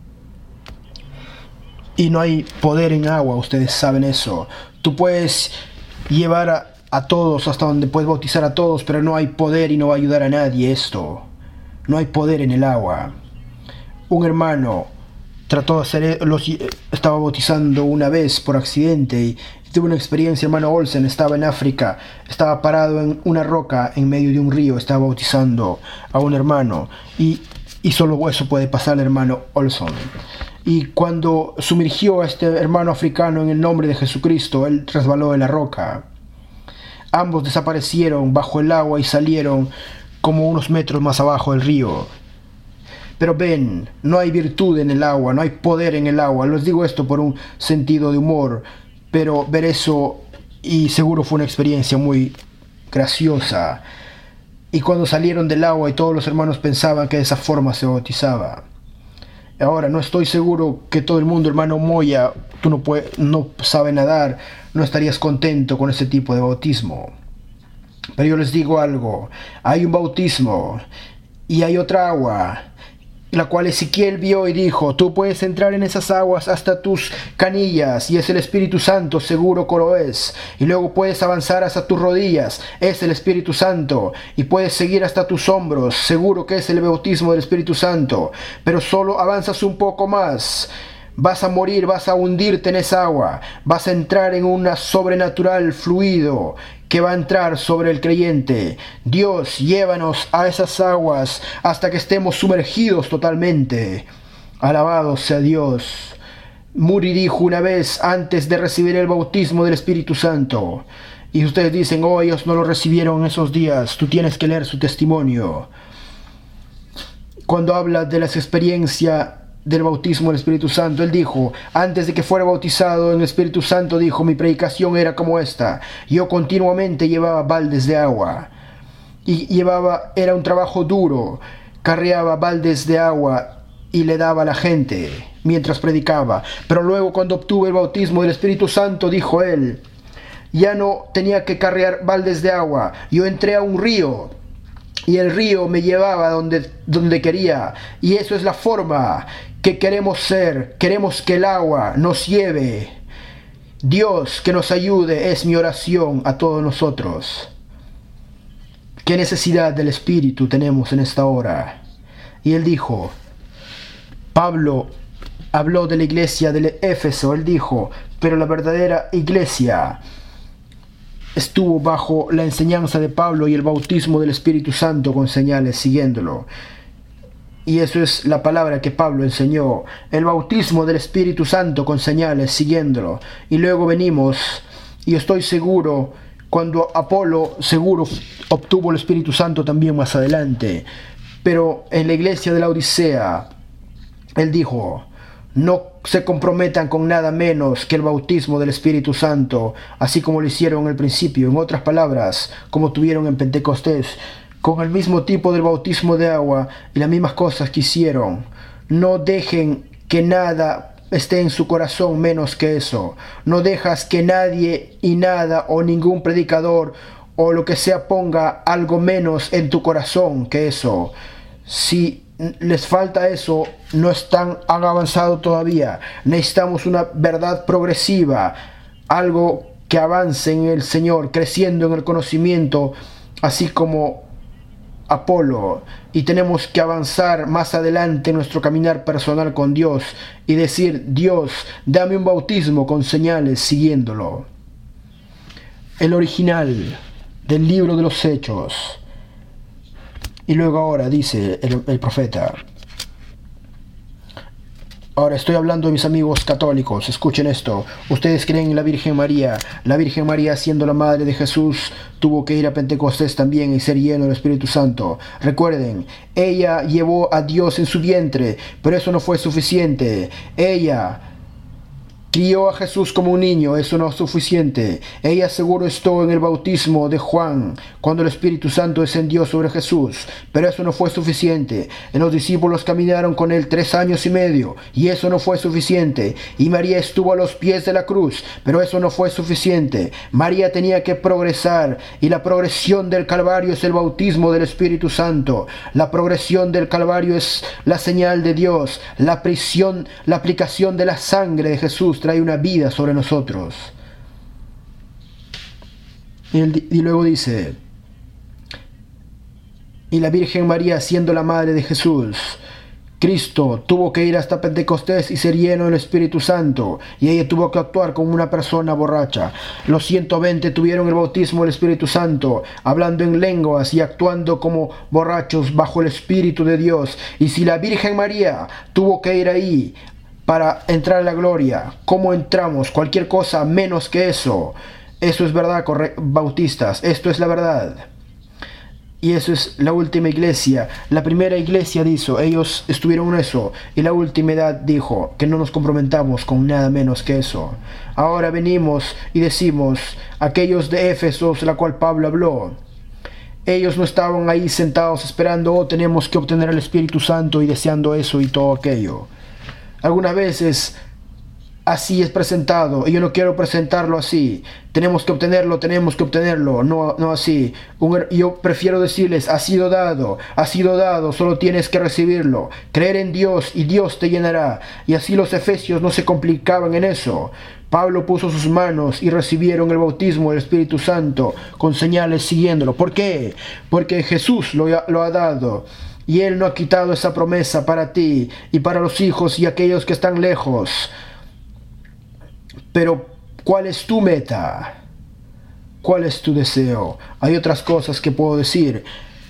Y no hay poder en agua, ustedes saben eso. Tú puedes llevar a todos hasta donde puedes bautizar a todos, pero no hay poder y no va a ayudar a nadie esto. No hay poder en el agua. Un hermano trató de hacer, estaba bautizando una vez por accidente y tuvo una experiencia. Hermano Olsen estaba en África, estaba parado en una roca en medio de un río, estaba bautizando a un hermano y solo eso puede pasar, hermano Olsen. Y cuando sumergió a este hermano africano en el nombre de Jesucristo, él resbaló de la roca. Ambos desaparecieron bajo el agua y salieron como unos metros más abajo del río. Pero ven, no hay virtud en el agua, no hay poder en el agua. Les digo esto por un sentido de humor, pero ver eso, y seguro fue una experiencia muy graciosa. Y cuando salieron del agua y todos los hermanos pensaban que de esa forma se bautizaba. Ahora, no estoy seguro que todo el mundo, hermano Moya, tú no sabes nadar, no estarías contento con ese tipo de bautismo. Pero yo les digo algo, hay un bautismo y hay otra agua, la cual Ezequiel vio y dijo, tú puedes entrar en esas aguas hasta tus canillas, y es el Espíritu Santo, seguro que lo es. Y luego puedes avanzar hasta tus rodillas, es el Espíritu Santo. Y puedes seguir hasta tus hombros, seguro que es el bautismo del Espíritu Santo. Pero solo avanzas un poco más, Vas a morir, vas a hundirte en esa agua, vas a entrar en un sobrenatural fluido que va a entrar sobre el creyente. Dios, llévanos a esas aguas hasta que estemos sumergidos totalmente. Alabado sea Dios. Moody dijo una vez antes de recibir el bautismo del Espíritu Santo, y ustedes dicen, oh, ellos no lo recibieron en esos días, tú tienes que leer su testimonio. Cuando habla de las experiencias del bautismo del Espíritu Santo, él dijo, antes de que fuera bautizado en el Espíritu Santo, dijo, mi predicación era como esta: yo continuamente llevaba baldes de agua, y era un trabajo duro, carreaba baldes de agua y le daba a la gente mientras predicaba, pero luego cuando obtuve el bautismo del Espíritu Santo, dijo él, ya no tenía que carrear baldes de agua, yo entré a un río, y el río me llevaba donde quería. Y eso es la forma que queremos ser. Queremos que el agua nos lleve. Dios, que nos ayude, es mi oración a todos nosotros. ¿Qué necesidad del Espíritu tenemos en esta hora? Y él dijo, Pablo habló de la iglesia de Éfeso. Él dijo, pero la verdadera iglesia estuvo bajo la enseñanza de Pablo y el bautismo del Espíritu Santo con señales siguiéndolo. Y eso es la palabra que Pablo enseñó, el bautismo del Espíritu Santo con señales siguiéndolo. Y luego venimos, y estoy seguro, cuando Apolo seguro obtuvo el Espíritu Santo también más adelante. Pero en la iglesia de la Odisea, él dijo, no se comprometan con nada menos que el bautismo del Espíritu Santo, así como lo hicieron en el principio. En otras palabras, como tuvieron en Pentecostés, con el mismo tipo del bautismo de agua y las mismas cosas que hicieron. No dejen que nada esté en su corazón menos que eso. No dejas que nadie y nada o ningún predicador o lo que sea ponga algo menos en tu corazón que eso. Si les falta eso, no han avanzado todavía. Necesitamos una verdad progresiva, algo que avance en el Señor, creciendo en el conocimiento, así como Apolo. Y tenemos que avanzar más adelante en nuestro caminar personal con Dios y decir, Dios, dame un bautismo con señales siguiéndolo. El original del libro de los Hechos. Y luego ahora dice el profeta, ahora estoy hablando de mis amigos católicos, escuchen esto, ustedes creen en la Virgen María siendo la madre de Jesús, tuvo que ir a Pentecostés también y ser lleno del Espíritu Santo. Recuerden, ella llevó a Dios en su vientre, pero eso no fue suficiente. Ella crió a Jesús como un niño, eso no es suficiente. Ella seguro estuvo en el bautismo de Juan, cuando el Espíritu Santo descendió sobre Jesús, pero eso no fue suficiente. Los discípulos caminaron con él 3 años y medio, y eso no fue suficiente. Y María estuvo a los pies de la cruz, pero eso no fue suficiente. María tenía que progresar, y la progresión del Calvario es el bautismo del Espíritu Santo. La progresión del Calvario es la señal de Dios. La aplicación de la sangre de Jesús trae una vida sobre nosotros. Y luego dice, y la Virgen María siendo la madre de Jesús, Cristo tuvo que ir hasta Pentecostés y ser lleno del Espíritu Santo, y ella tuvo que actuar como una persona borracha. Los 120 tuvieron el bautismo del Espíritu Santo, hablando en lenguas y actuando como borrachos bajo el Espíritu de Dios. Y si la Virgen María tuvo que ir ahí para entrar a la gloria, ¿cómo entramos? Cualquier cosa menos que eso. Eso es verdad, bautistas, esto es la verdad. Y eso es la última iglesia. La primera iglesia dijo, ellos estuvieron en eso. Y la última edad dijo que no nos comprometamos con nada menos que eso. Ahora venimos y decimos, aquellos de Éfeso, la cual Pablo habló, ellos no estaban ahí sentados esperando, oh, tenemos que obtener el Espíritu Santo y deseando eso y todo aquello. Algunas veces así es presentado, y yo no quiero presentarlo así. Tenemos que obtenerlo, no así. Yo prefiero decirles, ha sido dado, solo tienes que recibirlo. Creer en Dios y Dios te llenará. Y así los efesios no se complicaban en eso. Pablo puso sus manos y recibieron el bautismo del Espíritu Santo con señales siguiéndolo. ¿Por qué? Porque Jesús lo ha dado. y Él no ha quitado esa promesa para ti y para los hijos y aquellos que están lejos. Pero, ¿cuál es tu meta? ¿Cuál es tu deseo? Hay otras cosas que puedo decir,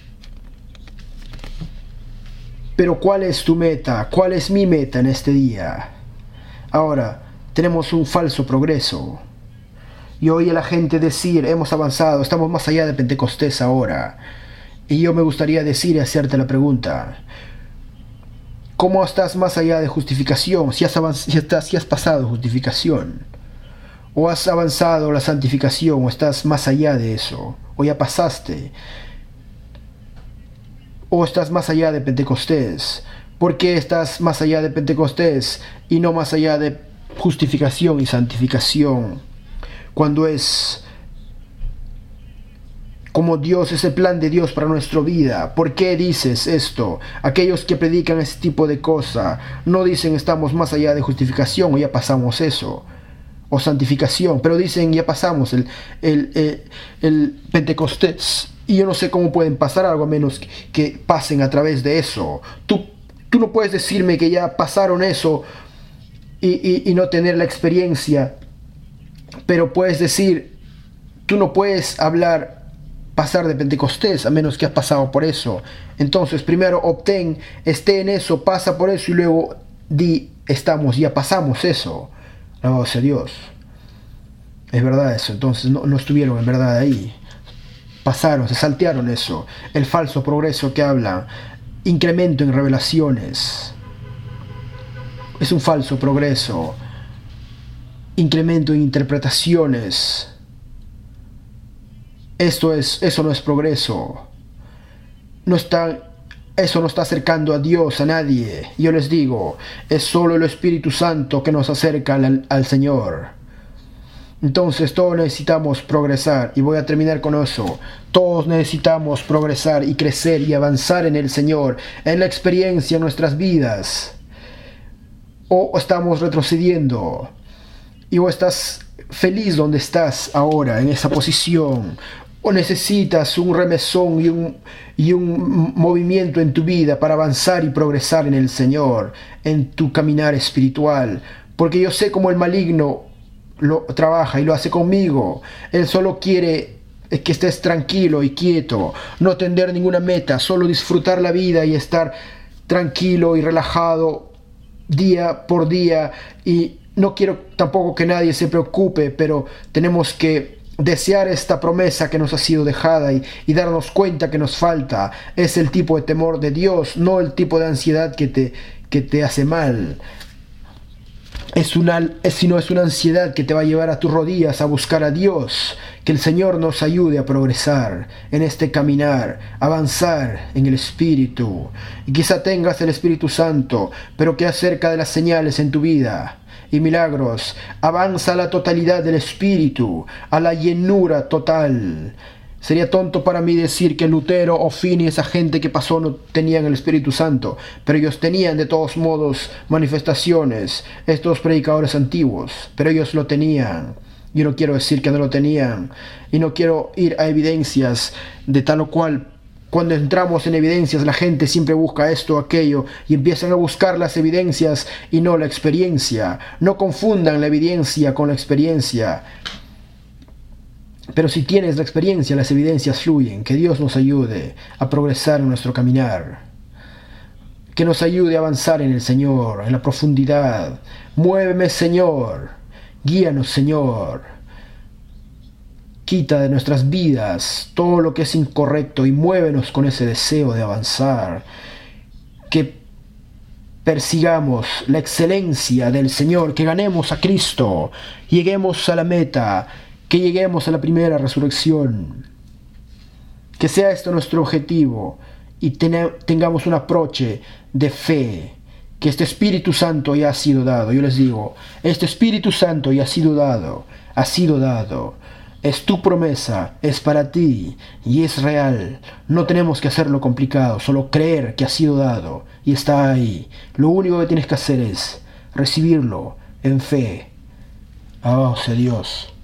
pero ¿cuál es tu meta? ¿Cuál es mi meta en este día? Ahora, tenemos un falso progreso. Y oí a la gente decir, hemos avanzado, estamos más allá de Pentecostés ahora. Y yo me gustaría decir y hacerte la pregunta, ¿cómo estás más allá de justificación? Si has pasado justificación, o has avanzado la santificación, o estás más allá de eso, o ya pasaste, o estás más allá de Pentecostés. ¿Por qué estás más allá de Pentecostés y no más allá de justificación y santificación? Cuando es como Dios, es el plan de Dios para nuestra vida. ¿Por qué dices esto? Aquellos que predican ese tipo de cosas no dicen estamos más allá de justificación o ya pasamos eso, o santificación, pero dicen ya pasamos el Pentecostés. Y yo no sé cómo pueden pasar algo a menos que pasen a través de eso. Tú no puedes decirme que ya pasaron eso y no tener la experiencia, pero puedes decir, tú no puedes pasar de Pentecostés a menos que has pasado por eso. Entonces primero esté en eso, pasa por eso y luego ya pasamos eso. Alabado sea Dios. Es verdad eso. Entonces no estuvieron en verdad ahí. Pasaron, se saltearon eso. El falso progreso que habla, incremento en revelaciones, es un falso progreso. Incremento en interpretaciones, eso no es progreso. Eso no está acercando a Dios, a nadie. Yo les digo, es solo el Espíritu Santo que nos acerca al Señor. Entonces todos necesitamos progresar, y voy a terminar con eso. Todos necesitamos progresar y crecer y avanzar en el Señor, en la experiencia en nuestras vidas. O estamos retrocediendo, y o estás feliz donde estás ahora, en esa posición, o necesitas un remesón y un movimiento en tu vida para avanzar y progresar en el Señor, en tu caminar espiritual. Porque yo sé cómo el maligno lo trabaja y lo hace conmigo. Él solo quiere que estés tranquilo y quieto, no tener ninguna meta, solo disfrutar la vida y estar tranquilo y relajado día por día. Y no quiero tampoco que nadie se preocupe, pero tenemos que desear esta promesa que nos ha sido dejada y darnos cuenta que nos falta. Es el tipo de temor de Dios, no el tipo de ansiedad que te hace mal. Sino es una ansiedad que te va a llevar a tus rodillas a buscar a Dios. Que el Señor nos ayude a progresar en este caminar, avanzar en el Espíritu. Y quizá tengas el Espíritu Santo, pero que acerca de las señales en tu vida y milagros, avanza a la totalidad del Espíritu, a la llenura total. Sería tonto para mí decir que Lutero o Finney, esa gente que pasó, no tenían el Espíritu Santo, pero ellos tenían de todos modos manifestaciones, estos predicadores antiguos, pero ellos lo tenían. Yo no quiero decir que no lo tenían, y no quiero ir a evidencias de tal o cual. Cuando entramos en evidencias, la gente siempre busca esto o aquello y empiezan a buscar las evidencias y no la experiencia. No confundan la evidencia con la experiencia. Pero si tienes la experiencia, las evidencias fluyen. Que Dios nos ayude a progresar en nuestro caminar. Que nos ayude a avanzar en el Señor, en la profundidad. Muéveme, Señor. Guíanos, Señor. Quita de nuestras vidas todo lo que es incorrecto y muévenos con ese deseo de avanzar. Que persigamos la excelencia del Señor, que ganemos a Cristo, lleguemos a la meta, que lleguemos a la primera resurrección. Que sea esto nuestro objetivo y tengamos un aproche de fe. Que este Espíritu Santo ya ha sido dado. Yo les digo, este Espíritu Santo ya ha sido dado. Ha sido dado. Es tu promesa, es para ti y es real. No tenemos que hacerlo complicado, solo creer que ha sido dado y está ahí. Lo único que tienes que hacer es recibirlo en fe. Alabado sea Dios.